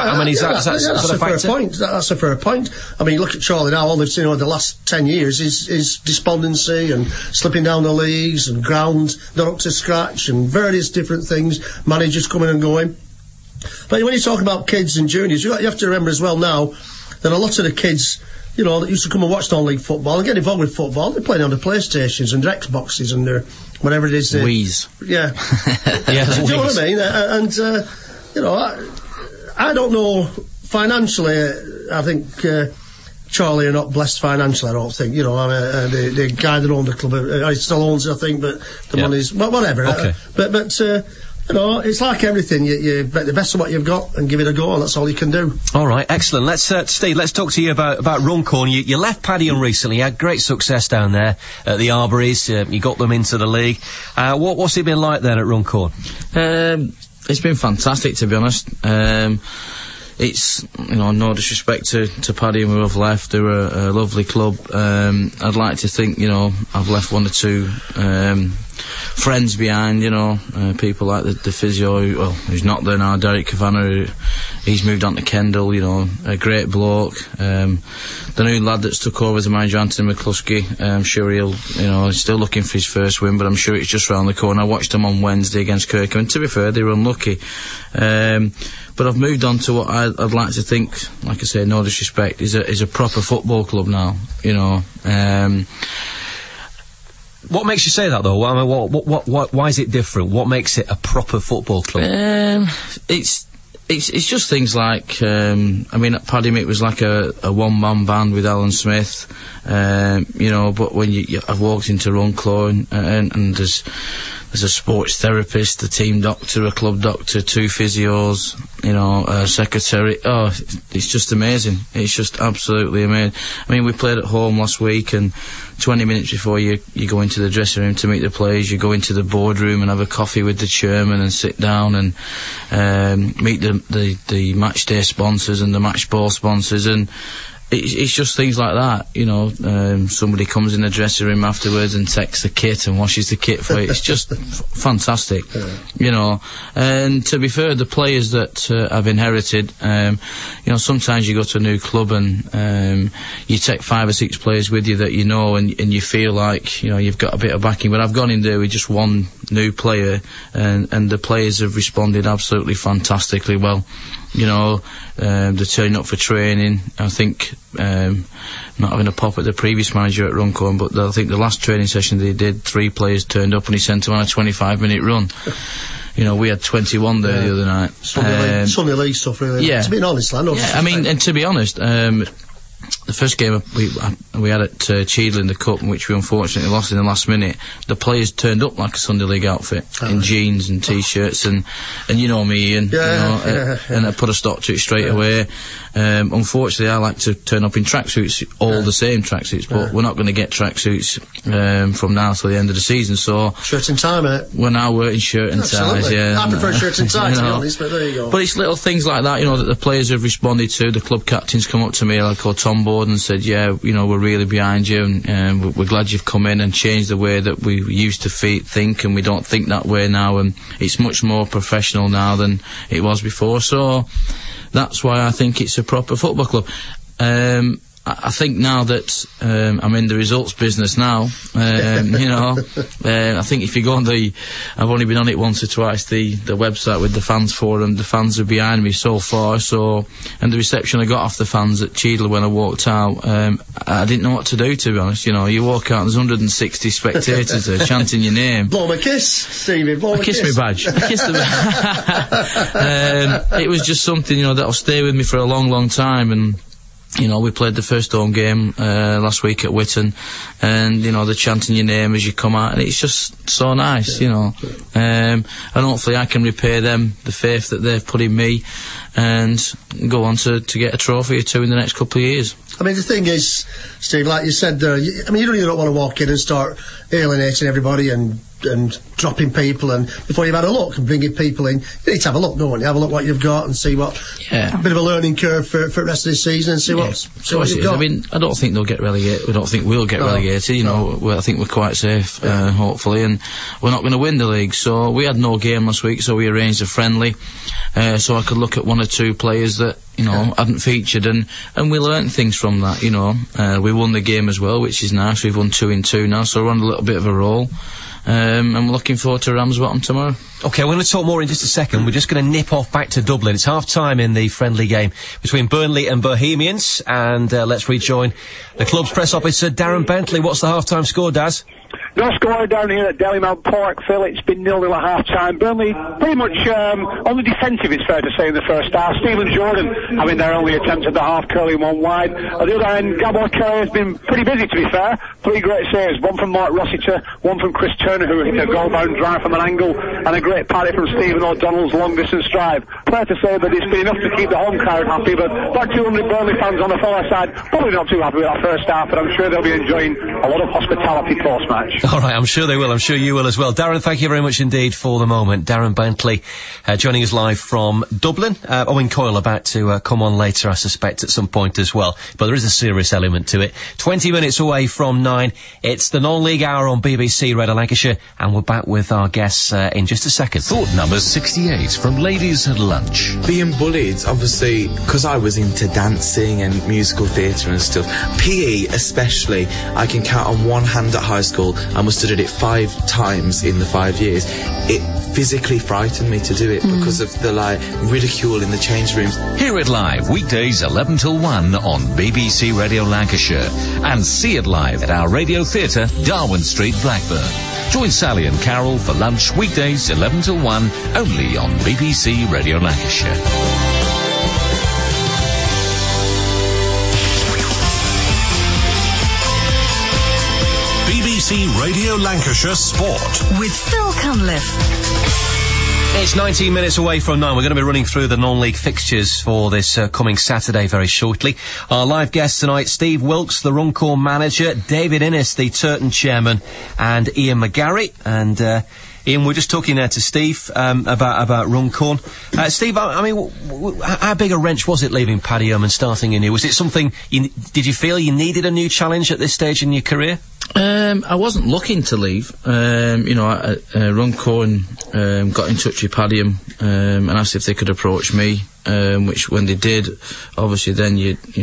fair point. That's a fair point. I mean, look at Charlie now. All they've seen over the last 10 years is despondency and slipping down the leagues and ground not up to scratch and various different things. Managers coming and going. But when you talk about kids and juniors, you have to remember as well now that a lot of the kids, that used to come and watch non-league football and get involved with football, they're playing on the PlayStations and their Xboxes and their whatever it is. Wii's. Yeah. Do you know what I mean? I don't know, financially, I think Charlie are not blessed financially, I don't think. The guy that owned the club, he still owns it, I think, but the money's... Well, whatever. Okay. It's like everything. You make the best of what you've got and give it a go, and that's all you can do. All right, excellent. Let's, Steve, let's talk to you about Runcorn. You left Padiham recently. You had great success down there at the Arbories. You got them into the league. What's it been like then at Runcorn? It's been fantastic, to be honest. It's, no disrespect to Padiham who have left. They're a lovely club. I'd like to think, I've left 1 or 2 friends behind, people like the physio, who's not there now, Derek Kavanagh, he's moved on to Kendal, a great bloke. The new lad that's took over as a manager, Anthony McCluskey, I'm sure he's still looking for his first win, but I'm sure it's just round the corner. I watched them on Wednesday against Kirkham, and to be fair, they were unlucky. But I've moved on to what I'd like to think, like I say, no disrespect, is a proper football club now, What makes you say that, though? Why is it different? What makes it a proper football club? It's just things like, at Padiham it was like a one-man band with Alan Smith, but when I've walked into Runcorn and there's a sports therapist, a team doctor, a club doctor, 2 physios, a secretary. Oh, it's just amazing. It's just absolutely amazing. We played at home last week, and 20 minutes before you go into the dressing room to meet the players, you go into the boardroom and have a coffee with the chairman and sit down and meet the match day sponsors and the match ball sponsors, and it's just things like that, somebody comes in the dressing room afterwards and takes the kit and washes the kit for you. It's just fantastic, and to be fair, the players that I've inherited, sometimes you go to a new club and you take 5 or 6 players with you that and you feel like, you've got a bit of backing, but I've gone in there with just 1 new player, and the players have responded absolutely fantastically well. They're turning up for training. I think, not having a pop at the previous manager at Runcorn, but I think the last training session they did, 3 players turned up and he sent them on a 25-minute run. We had 21 there the other night. Sunday league stuff, really. Yeah. To be honest, and to be honest, the first game we had at Cheadle in the Cup, which we unfortunately lost in the last minute, the players turned up like a Sunday League outfit, in jeans and T-shirts, and you know me, and and I put a stop to it straight away. Unfortunately, I like to turn up in tracksuits, all the same tracksuits, but we're not going to get tracksuits from now till the end of the season. So shirt and tie, mate. We're now wearing shirt and ties. Yeah, I prefer shirt and tie, to be honest, but there you go. But it's little things like that, that the players have responded to. The club captains come up to me, like Tom Borden, and said, we're really behind you, and we're glad you've come in and changed the way that we used to think, and we don't think that way now, and it's much more professional now than it was before. So that's why I think it's a proper football club. I think now that I'm in the results business now, you know, I think if you go on I've only been on it once or twice, the website with the fans forum, the fans are behind me so far, and the reception I got off the fans at Cheadle when I walked out, I didn't know what to do, to be honest. You know, you walk out, there's 160 spectators there chanting your name. Blow me a kiss, Stevie, blow me a kiss. I kissed my badge. I kissed the it was just something, you know, that'll stay with me for a long, long time, and you know, we played the first home game last week at Whitton, and you know, they're chanting your name as you come out, and it's just so nice, you know. And hopefully I can repay them the faith that they've put in me, and go on to get a trophy or two in the next couple of years. I mean, the thing is, Steve, like you said there, you don't want to walk in and start alienating everybody and dropping people, and before you've had a look and bringing people in, you need to have a look, don't you? Have a look what you've got and see what. Yeah. A bit of a learning curve for the rest of the season, and see what you've got. I mean, I don't think they'll get relegated. We don't think we'll get relegated. You know, I think we're quite safe, hopefully, and we're not going to win the league. So we had no game last week, so we arranged a friendly, so I could look at one or two players that, you know, hadn't featured, and we learnt things from that, you know. We won the game as well, which is nice. We've won 2 in 2 now, so we're on a little bit of a roll. I'm looking forward to Ramsbottom tomorrow. OK, we're going to talk more in just a second. We're just going to nip off back to Dublin. It's half-time in the friendly game between Burnley and Bohemians, and let's rejoin the club's press officer, Darren Bentley. What's the half-time score, Daz? No score down here at Dalymount Park, Phil. It's been 0-0 at half-time. Burnley pretty much on the defensive, it's fair to say, in the first half. Stephen Jordan having their only attempt at the half, curling one wide. On the other end, Gabor Kelly has been pretty busy, to be fair. 3 great saves, one from Mark Rossiter, one from Chris Turner, who hit a goal-bound drive from an angle, and a great parry from Stephen O'Donnell's long-distance drive. Fair to say that it's been enough to keep the home crowd happy, but about 200 Burnley fans on the far side probably not too happy with that first half, but I'm sure they'll be enjoying a lot of hospitality post-match. All right, I'm sure they will. I'm sure you will as well. Darren, thank you very much indeed for the moment. Darren Bentley joining us live from Dublin. Owen Coyle about to come on later, I suspect, at some point as well. But there is a serious element to it. 20 minutes away from 9. It's the non-league hour on BBC Radio Lancashire, and we're back with our guests in just a second. Thought number 68 from Ladies at Lunch. Being bullied, obviously, because I was into dancing and musical theatre and stuff. PE especially, I can count on one hand at high school. I must have did it 5 times in the 5 years. It physically frightened me to do it because of the ridicule in the change rooms. Hear it live weekdays 11 till 1 on BBC Radio Lancashire, and see it live at our Radio Theatre, Darwin Street, Blackburn. Join Sally and Carol for lunch weekdays 11 till 1 only on BBC Radio Lancashire. BBC Radio Lancashire Sport with Phil Cunliffe. It's 19 minutes away from 9. We're going to be running through the non-league fixtures for this coming Saturday very shortly. Our live guests tonight, Steve Wilkes, the Runcorn manager, David Innes, the Turton chairman, and Ian McGarry. And Ian, we're just talking there to Steve about Runcorn. Steve, I mean, how big a wrench was it leaving Paddy and starting anew? Was it something, did you feel you needed a new challenge at this stage in your career? I wasn't looking to leave. Runcorn got in touch with Paddy and asked if they could approach me, which when they did, obviously then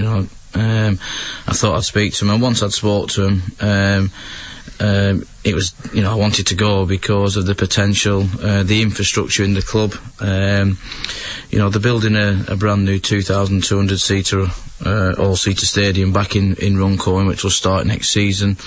I thought I'd speak to him, and once I'd spoke to him, it was, I wanted to go because of the potential, the infrastructure in the club. They're building a brand new 2,200 seater, all-seater stadium back in Runcorn, which will start next season.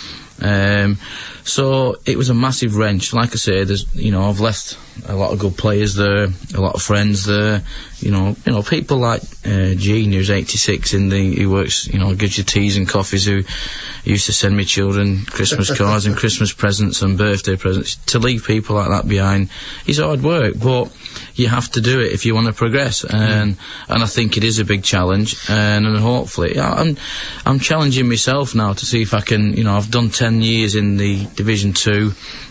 So it was a massive wrench. Like I say, I've left a lot of good players there, a lot of friends there. People like Gene, who's 86 who works, gives you teas and coffees, who used to send me children Christmas cards and Christmas presents and birthday presents. To leave people like that behind is hard work, but you have to do it if you want to progress, and I think it is a big challenge, and hopefully I'm challenging myself now to see if I can. I've done 10 years in the Division 2.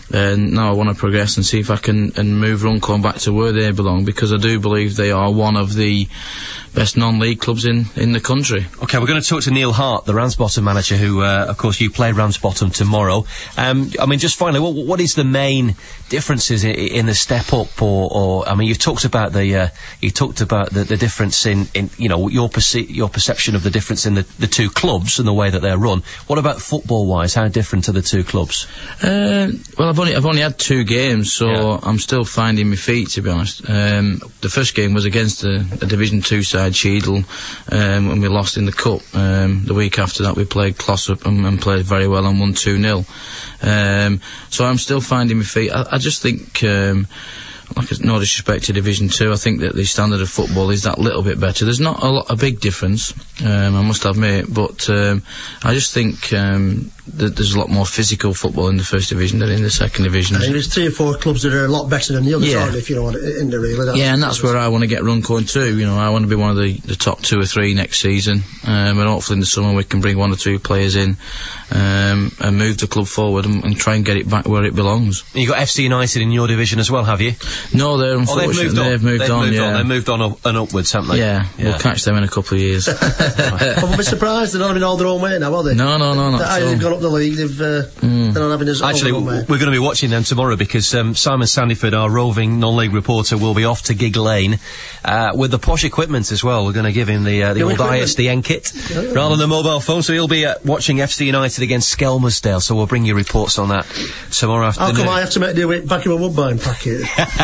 And now I want to progress and see if I can move Runcorn back to where they belong, because I do believe they are one of the best non-league clubs in the country. OK, we're going to talk to Neil Hart, the Ramsbottom manager, who, of course, you play Ramsbottom tomorrow. I mean, just finally, what is the main differences in the step up, or I mean, you've talked about the difference in you know, your perception of the difference in the two clubs and the way that they're run. What about football-wise? How different are the two clubs? Well, I've only had 2 games, so I'm still finding my feet, to be honest. The first game was against a Division 2 side, Cheadle, and we lost in the cup. The week after that we played Clossup and played very well and won 2-0. So I'm still finding my feet. I just think, like, no disrespect to Division 2, I think that the standard of football is that little bit better. There's not a big difference, I must admit, but I just think that there's a lot more physical football in the first division than in the second division. I think there's 3 or 4 clubs that are a lot better than the others, aren't they, if you know what, in the really. Yeah, and that's where I want to get Runcorn too. You know, I want to be one of the top 2 or 3 next season, and hopefully in the summer we can bring 1 or 2 players in and move the club forward and try and get it back where it belongs. You got FC United in your division as well, have you? No, they're unfortunately they've moved on. They've moved on and upwards, haven't they? Yeah, we'll catch them in a couple of years. I won't be surprised they're not having all their own way now, are they? No, not at all. They've gone up the league, they're not having his Actually, own way. We're going to be watching them tomorrow, because Simon Sandyford, our roving non-league reporter, will be off to Gig Lane with the posh equipment as well. We're going to give him the old ISDN kit rather than the mobile phone, so he'll be watching FC United against Skelmersdale, so we'll bring you reports on that tomorrow afternoon. How come I have to make do with back in my Woodbine packet?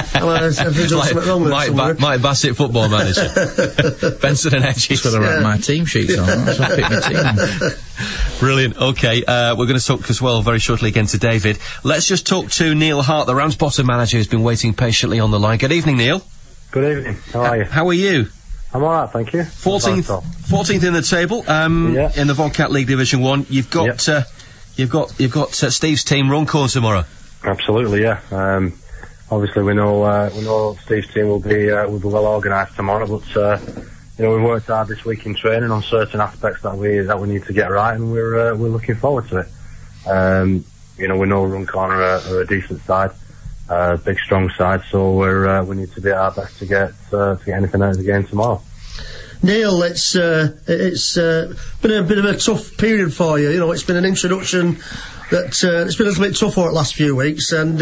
Mike Bassett, football manager. Benson and Edges. That's where I write my team sheets on. That's where I pick my team. Brilliant. OK, we're going to talk as well very shortly again to David. Let's just talk to Neil Hart, the Ramsbottom manager, who's been waiting patiently on the line. Good evening, Neil. Good evening. How are you? How are you? I'm alright, thank you. 14th in the table, in the Vodcat League Division 1. You've got Steve's team, Runcorn, tomorrow. Absolutely, yeah. Obviously we know Steve's team will be well organised tomorrow, but you know, we've worked hard this week in training on certain aspects that we need to get right, and we're looking forward to it. You know, we know Runcorn are a decent side, big strong side, so we need to be at our best to get anything out of the game tomorrow. Neil, it's been a bit of a tough period for you. You know, it's been an introduction that it's been a little bit tough for the last few weeks, and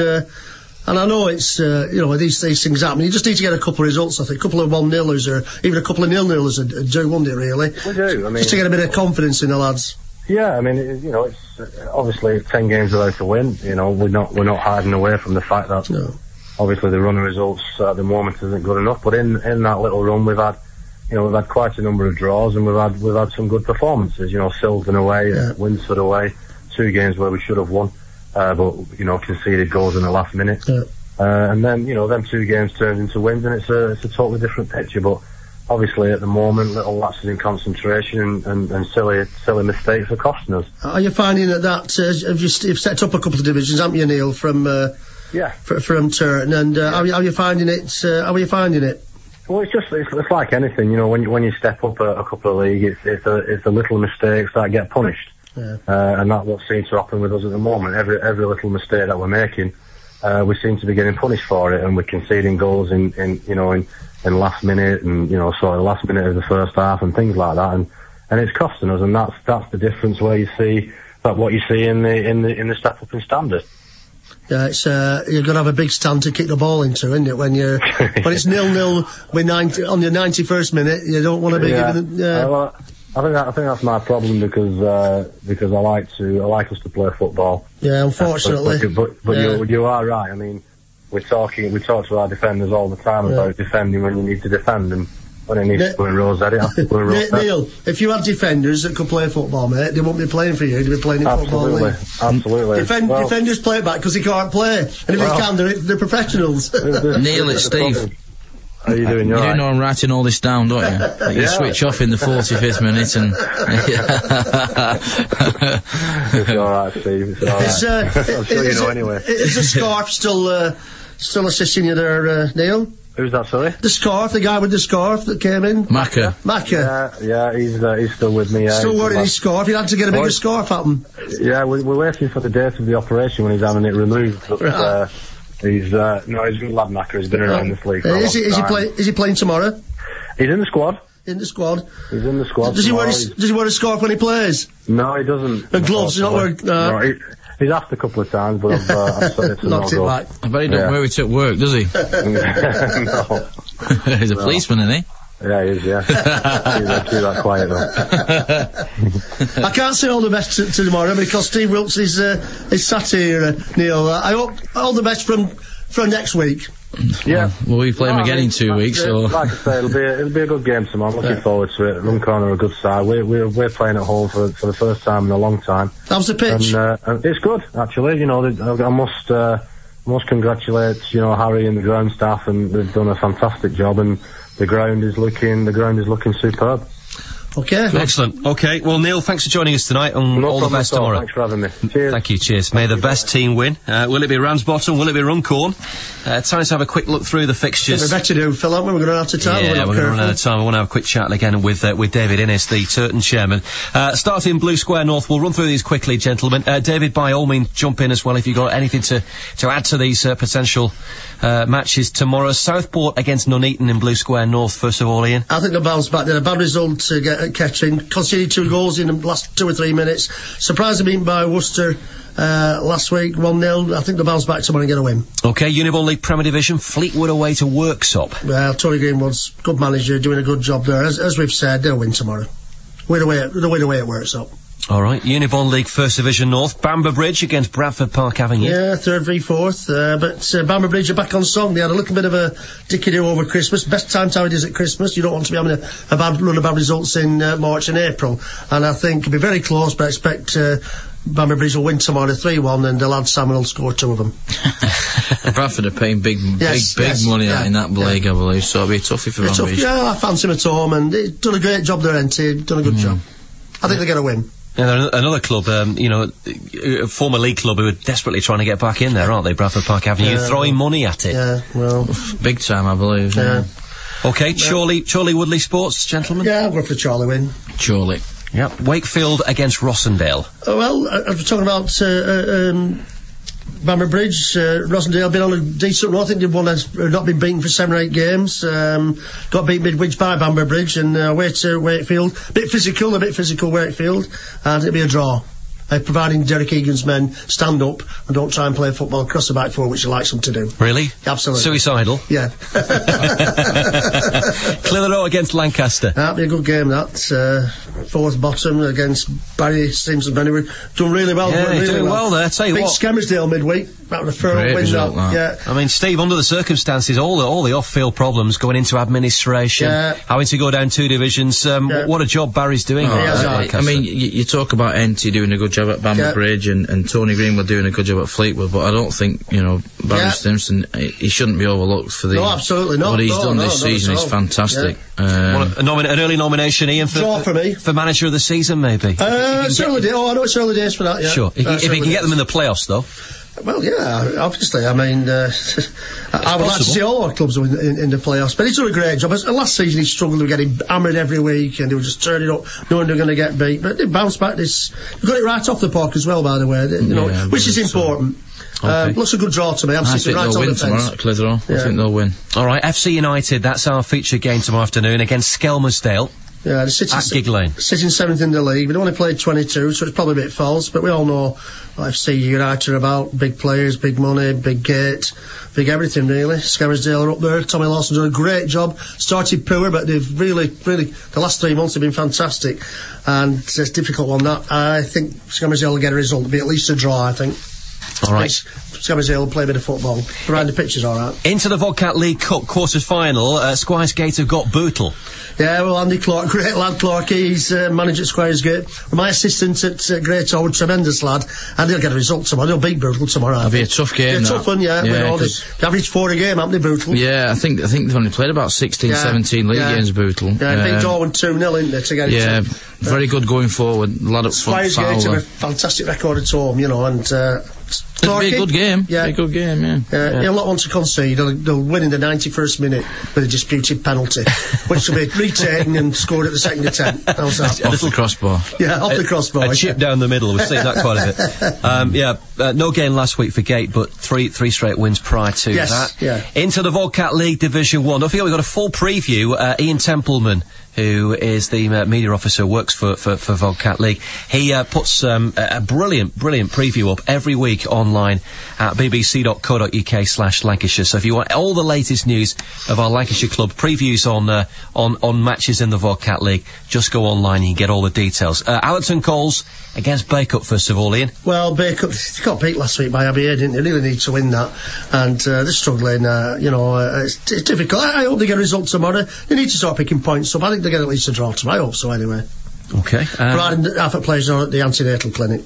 I know it's you know, these things happen. You just need to get a couple of results. I think a couple of 1-0ers or even a couple of 0-0ers would do, wouldn't it? Really, we do. I mean, just to get a bit of confidence in the lads. Yeah, I mean, you know, it's obviously 10 games without a win. You know, we're not hiding away from the fact that obviously the run of results at the moment isn't good enough. But in that little run, we've had quite a number of draws, and we've had some good performances. You know, Silverton away, Winsford away, 2 games where we should have won, but you know, conceded goals in the last minute. Yeah. And then, you know, them 2 games turned into wins, and it's a totally different picture. But obviously, at the moment, little lapses in concentration and silly mistakes are costing us. Are you finding that you've set up a couple of divisions, haven't you, Neil, from Turton? And how are you finding it? How are you finding it? Well, it's like anything, you know. When you step up a couple of leagues, it's the little mistakes that get punished, and that's what seems to happen with us at the moment. Every little mistake that we're making, we seem to be getting punished for it, and we're conceding goals in last minute, and you know, sort of the last minute of the first half and things like that, and it's costing us, and that's the difference where you see that what you see in the step up in standard. Yeah, it's you're going to have a big stand to kick the ball into, isn't it? When it's 0-0 with 90 on your 91st minute, you don't want to be giving. Well, I think that's my problem, because I like us to play football. Yeah, unfortunately. But you are right. I mean, we talk to our defenders all the time about defending when you need to defend, and when it needs to go in rows, Neil, if you had defenders that could play football, mate, they wouldn't be playing for you, they'd be playing in football league. Absolutely. Defenders play it back because they can't play, and if they can, they're professionals. Neil, it's Steve. How are you doing? You know I'm writing all this down, don't you? Like you switch off in the 45th minute and... It's alright, Steve. It's alright. I'm sure you know anyway. Is the scarf still assisting you there, Neil? Who's that, sorry? The scarf, the guy with the scarf that came in. Macca. Yeah, he's still with me. Still wearing his scarf. You had to get a bigger scarf at him. Yeah, we're waiting for the date of the operation when he's having it removed. But, he's a good lad, Macca. He's been around this league for a long time. Is he playing tomorrow? He's in the squad. In the squad? He's in the squad. Does he wear a scarf when he plays? No, he doesn't. And gloves? He's not wearing... No, he's asked a couple of times, but I've said it's knocked it back. I bet he don't wear it at work, does he? No. He's a policeman, isn't he? Yeah, he is, yeah. He's actually that quiet, though. I can't say all the best to tomorrow because Steve Wilkes is sat here, Neil. I hope all the best from next week. Yeah. Well, we play him again in 2 weeks, so... Like I say, it'll be a good game tomorrow. I'm looking forward to it. Runcorn are a good side. We're playing at home for the first time in a long time. How's the pitch? And it's good, actually. You know, I must congratulate, Harry and the ground staff, and they've done a fantastic job, and the ground is looking superb. Okay. Excellent. Okay. Well, Neil, thanks for joining us tonight, and all the best tomorrow. Thanks for having me. Cheers. Thank you. Cheers. May the best team win. Will it be Ramsbottom? Will it be Runcorn? Time to have a quick look through the fixtures. We better do, Phil, aren't we? We're going to run out of time. Yeah, we're going to run out of time. I want to have a quick chat again with David Innes, the Turton chairman. Starting Blue Square North, we'll run through these quickly, gentlemen. David, by all means, jump in as well if you've got anything to add to these potential matches tomorrow. Southport against Nuneaton in Blue Square North, first of all, Ian. I think they'll bounce back. They had a bad result to get at Kettering. Conceded 2 goals in the last 2 or 3 minutes. Surprised them beaten by Worcester last week, 1-0. I think they'll bounce back tomorrow and get a win. Okay, Uniball League Premier Division, Fleetwood away to Worksop. Well, Tony Greenwood's good manager, doing a good job there. As we've said, they'll win tomorrow. Win away at Worksop. All right, Uniball League First Division North, Bamber Bridge against Bradford Park Avenue. Yeah, 3rd v 4th, but Bamber Bridge are back on song. They had a little bit of a dicky-do over Christmas. Best time to have it is at Christmas. You don't want to be having a bad run of bad results in March and April. And I think it'll be very close, but I expect Bamber Bridge will win tomorrow 3-1, and the lad Samuel will score 2 of them. Bradford are paying big money out in that league, I believe, so it'll be a toughie for Bamber Bridge. Yeah, I fancy him at home, and he's done a great job there, NT. Done a good job. I think they're going to win. Yeah, another club, a former league club who are desperately trying to get back in there, aren't they? Bradford Park Avenue, throwing money at it. Yeah, well... Big time, I believe. Yeah. Okay, Chorley Woodley Sports, gentlemen? Yeah, I'll go for Chorley win. Chorley. Yep. Wakefield against Rossendale. Well, I was talking about Bamber Bridge. Rossendale been on a decent run. I think they've not been beaten for 7 or 8 games. Got beat midweek by Bamber Bridge, and away to Wakefield. A bit physical Wakefield, and it'll be a draw. Providing Derek Egan's men stand up and don't try and play football across the back 4, which he likes them to do. Really? Absolutely. Suicidal? Yeah. Clitheroe against Lancaster. That'll be a good game, that. 4th bottom against Barry Simpson. Benny done really well. Yeah, really doing well there. Tell you what. Beat Skelmersdale midweek. That was a fair win. Yeah. I mean, Steve, under the circumstances, all the off-field problems going into administration, having to go down 2 divisions, what a job Barry's doing. I mean, you talk about NT doing a good job at Bamber Bridge and Tony Greenwood doing a good job at Fleetwood, but I don't think, Barry Stimson, he shouldn't be overlooked for the... No, absolutely not. What he's done this season is fantastic. An early nomination, Ian, for manager of the season, maybe? It's early days. I know it's early days for that, yeah. Sure. If he can get them in the playoffs, though. Well, yeah, obviously. I mean, I would like to see all our clubs in the playoffs, but he's done a great job. Last season he struggled with getting hammered every week, and they were just turning up, knowing they were going to get beat. But they bounced back. They got it right off the park as well, by the way. Which is important. Looks a good draw to me. I'm sitting right on the fence. I think they'll win. All right, FC United. That's our feature game tomorrow afternoon against Skelmersdale. Yeah, at Gig Lane. Sitting 7th in the league. They've only played 22, so it's probably a bit false, but we all know what FC United are about. Big players, big money, big gate, big everything, really. Skelmersdale are up there. Tommy Lawson's done a great job. Started poor, but they've really, the last 3 months have been fantastic. And it's a difficult one, that. I think Skelmersdale will get a result. It'll be at least a draw, I think. All right. Skelmersdale will play a bit of football. Around the pitch is all right. Into the Vodcat League Cup quarters final, Squires Gate have got Bootle. Yeah, well, Andy Clark, great lad, Clark. He's manager at Squires Gate. My assistant at Great Howard, tremendous lad. And he'll get a result tomorrow. He'll beat Bootle tomorrow. It'll be a tough game. Yeah, tough one, yeah. They averaged 4 a game, haven't they, Bootle? Yeah, I think they've only played about 16, 17 league games, Bootle. Yeah, beat Darwin 2-0, isn't they, to get it very good going forward. Lad up front. Squires Gate have a fantastic record at home, and It'll be a good game. Yeah. Be a good game, yeah. He'll not want to concede. They'll win in the 91st minute with a disputed penalty, which will be retaken and scored at the second attempt. How's that? Off the crossbar. Yeah, off the crossbar. A chip down the middle. We've seen that quite a bit. No game last week for Gate, but three straight wins prior to that. Yeah. Into the Vodcat League Division 1. Don't forget, we've got a full preview. Ian Templeman, who is the media officer, works for Vodcat League. He puts a brilliant preview up every week online at bbc.co.uk/Lancashire. So if you want all the latest news of our Lancashire club, previews on matches in the Vodcat League, just go online and you can get all the details. Allerton Coles against Bacup, first of all, Ian. Well, Bacup got beat last week by Abbey Hay, didn't they? They really need to win that. And they're struggling, it's difficult. I hope they get a result tomorrow. They need to start picking points up. I think they get at least a draw tomorrow. I hope so, anyway. Okay. Providing half a players are at the antenatal clinic.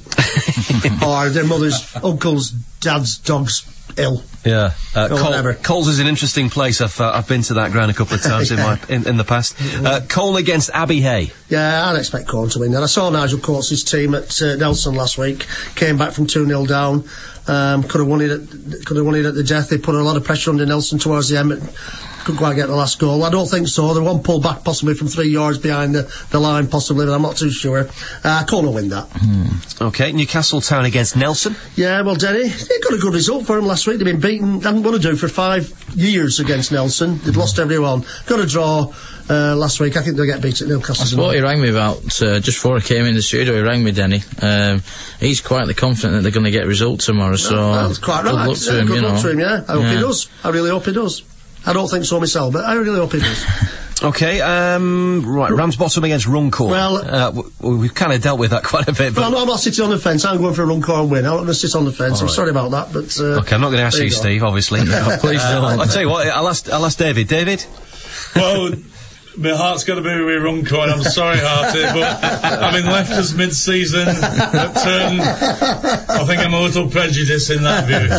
Or their mother's, uncle's, dad's dog's ill. Yeah. Coles is an interesting place. I've been to that ground a couple of times in the past. Colne against Abbey Hay. Yeah, I'd expect Colne to win that. I saw Nigel Coates' team at Nelson last week. Came back from 2-0 down. Could have won it at the death. They put a lot of pressure under Nelson towards the end, but couldn't quite get the last goal. I don't think so. They one pull back possibly from 3 yards behind the line, possibly, but I'm not too sure. Colne will win that. Okay, Newcastle Town against Nelson. Yeah, well, Denny, they got a good result for them last week. They've been beaten, hadn't won a do for 5 years against Nelson. They'd lost everyone. Got a draw last week. I think they'll get beat at Newcastle. That's what he rang me about just before I came in the studio. He rang me, Denny. He's quietly confident that they're going to get a result tomorrow. So that's quite right. Good luck to him. Good luck to him. Yeah, I hope he does. I really hope he does. I don't think so myself, but I really hope he does. Okay, right, Ramsbottom against Runcorn. Well, we've kind of dealt with that quite a bit. But I'm not sitting on the fence. I'm going for a Runcorn win. I'm not going to sit on the fence. I'm sorry about that, but okay, I'm not going to ask you, Steve. Obviously, please don't. I'll tell you what. I'll ask David. David. Well, my heart's got to be with Runcorn. I'm sorry, Hearty, but having left us mid-season at Turn, I think I'm a little prejudiced in that view.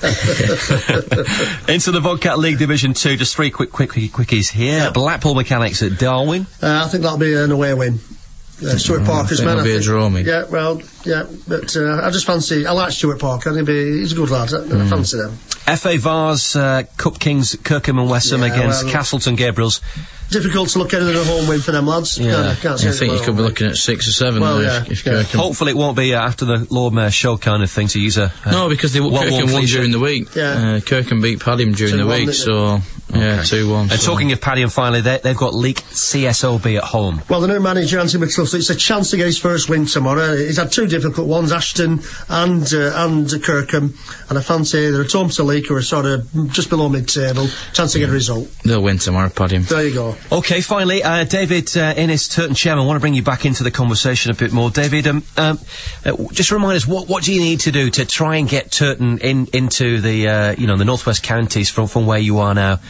Into the Vodcat League Division 2, just three quickies here. Yeah. Blackpool Mechanics at Darwin. I think that'll be an away win. Stuart Parker's man. It'll be a draw, me. Yeah, well, yeah, but I just fancy. I like Stuart Parker. He's a good lad. I fancy them. FA Vars Cup Kings Kirkham and Westham against Castleton Gabriels. Difficult to look at it as a home win for them lads. Yeah, I think you could be looking at 6 or 7. If Kirkham. Hopefully it won't be after the Lord Mayor show kind of thing to use a. No, because Kirkham won during the week. Yeah. Kirkham beat Padiham during the week, so. Yeah, 2-1. And talking of Padiham, finally, they've got Leek CSOB at home. Well, the new manager, Anthony McCluskey, it's a chance to get his first win tomorrow. He's had 2 difficult ones, Ashton and Kirkham, and I fancy they're at home to Leek, who are sort of just below mid-table. Chance to get a result. They'll win tomorrow, Padiham. There you go. Okay, finally, David Innes, Turton chairman, I want to bring you back into the conversation a bit more. David, just remind us, what do you need to do to try and get Turton into the, the northwest counties from where you are now?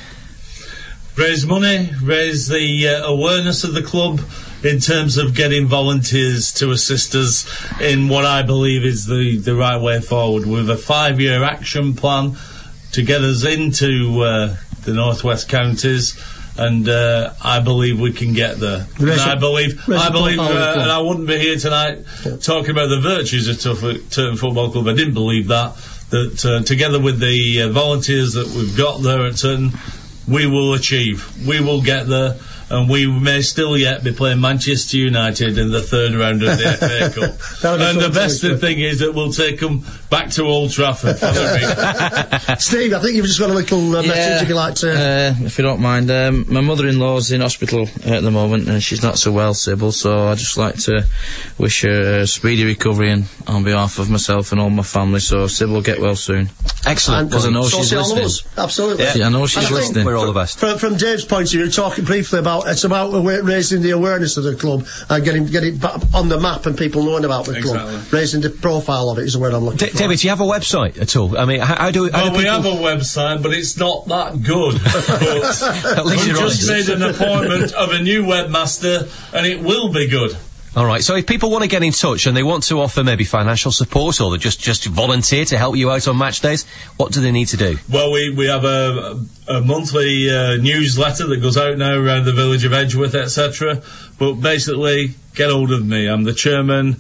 Raise money, raise the awareness of the club in terms of getting volunteers to assist us in what I believe is the right way forward, with a 5-year action plan to get us into the northwest counties, and I believe we can get there. And I believe, and I wouldn't be here tonight talking about the virtues of Turton Football Club. I didn't believe that together with the volunteers that we've got there at Turton, we will achieve. We will get there, and we may still yet be playing Manchester United in the 3rd round of the FA Cup. And the best thing is that we'll take them back to Old Trafford for the week. Steve, I think you've just got a little message if you like to. If you don't mind, my mother-in-law's in hospital at the moment, and she's not so well, Sybil. So I'd just like to wish her a speedy recovery on behalf of myself and all my family. So Sybil, get well soon. Excellent, because I know she's listening. Absolutely. Yeah, I know she's listening. We're all the best. From Dave's point of view, talking briefly about it's about raising the awareness of the club and getting it back on the map and people knowing about the club. Raising the profile of it is the word I'm looking for. David, do you have a website at all? I mean, how do we have a website, but it's not that good. But at least we've just made an appointment of a new webmaster, and it will be good. All right, so if people want to get in touch and they want to offer maybe financial support or they just volunteer to help you out on match days, what do they need to do? Well, we have a monthly newsletter that goes out now around the village of Edgeworth, etc. But basically, get hold of me. I'm the chairman.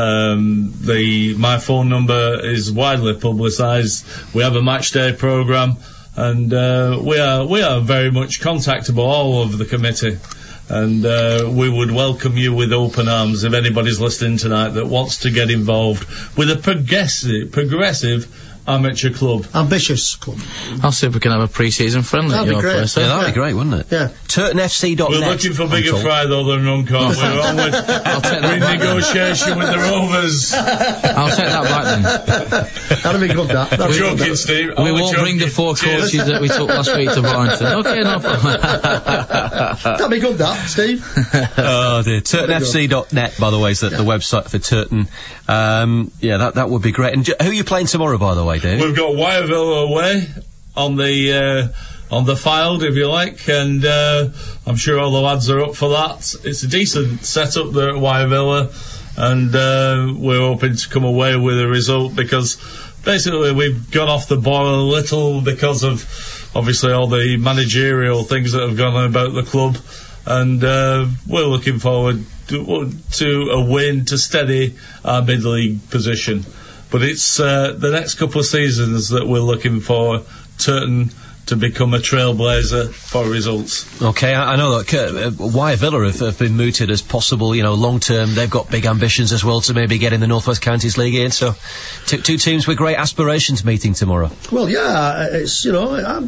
My phone number is widely publicised. We have a match day programme, and we are very much contactable all over the committee. And we would welcome you with open arms if anybody's listening tonight that wants to get involved with a progressive amateur club. Ambitious club. I'll see if we can have a pre-season friendly at your place. Yeah, that'd be great, wouldn't it? Yeah. TurtonFC.net. We're looking for bigger fry though than Runcorn. We're on with renegotiation with the Rovers. I'll take that back then. That'd be good, that. I'm joking, Steve. We won't bring the 4 coaches that we took last week to Warrington. Okay, no problem. That'd be good, that, Steve. Oh dear. TurtonFC.net, by the way, is the website for Turton. Yeah, that would be great. And who are you playing tomorrow, by the way, David? We've got Wyerville away on the Fylde, if you like, and I'm sure all the lads are up for that. It's a decent setup there at Wyerville, and we're hoping to come away with a result because basically we've gone off the boil a little because of obviously all the managerial things that have gone on about the club, and we're looking forward to a win to steady our mid-league position. But it's the next couple of seasons that we're looking for Turton to become a trailblazer for results. Okay, I know that Wyerville have been mooted as possible, long-term. They've got big ambitions as well to maybe get in the North West Counties League in. So, two teams with great aspirations meeting tomorrow. Well, yeah, it's, if I'm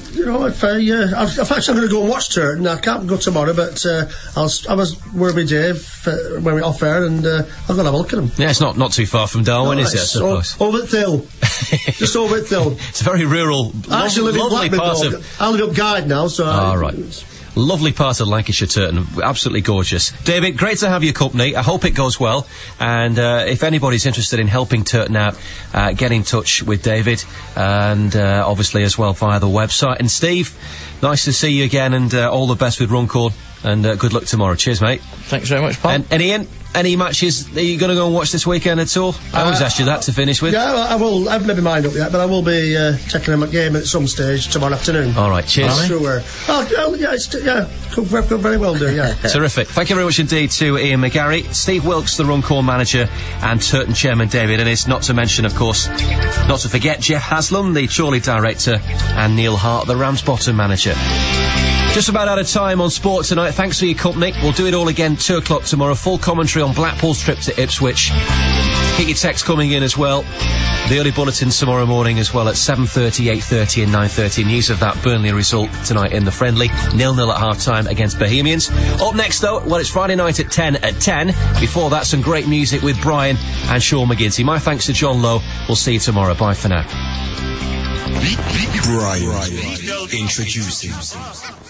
going to go and watch Turton. I can't go tomorrow, but I was with Dave when we off air, and I'm going to have a look at them. Yeah, it's not too far from Darwin, is it? I suppose. Over at Thill. Just over at Thill. It's a very rural, lovely part of... I live up Guide now, so... All right. Lovely part of Lancashire, Turton. Absolutely gorgeous. David, great to have your company. I hope it goes well. And if anybody's interested in helping Turton out, get in touch with David. And obviously as well via the website. And Steve, nice to see you again, and all the best with Runcorn. And good luck tomorrow. Cheers, mate. Thanks very much, Paul. And Ian, any matches that you're going to go and watch this weekend at all? I always ask you that to finish with. Yeah, I will. I've maybe mind up yet, but I will be checking them at game at some stage tomorrow afternoon. All right, cheers. Sure. Could very well do, yeah. Terrific. Thank you very much indeed to Ian McGarry, Steve Wilkes, the Runcorn manager, and Turton chairman David Innes. Not to mention, of course, not to forget Jeff Haslam, the Chorley director, and Neil Hart, the Ramsbottom manager. Just about out of time on sport tonight. Thanks for your company. We'll do it all again 2 o'clock tomorrow. Full commentary on Blackpool's trip to Ipswich. Keep your text coming in as well. The early bulletins tomorrow morning as well at 7:30, 8:30 and 9:30. News of that Burnley result tonight in the friendly. 0-0 at half-time against Bohemians. Up next, though, well, it's Friday night at 10 at 10. Before that, some great music with Brian and Sean McGinty. My thanks to John Lowe. We'll see you tomorrow. Bye for now. Brian. Introducing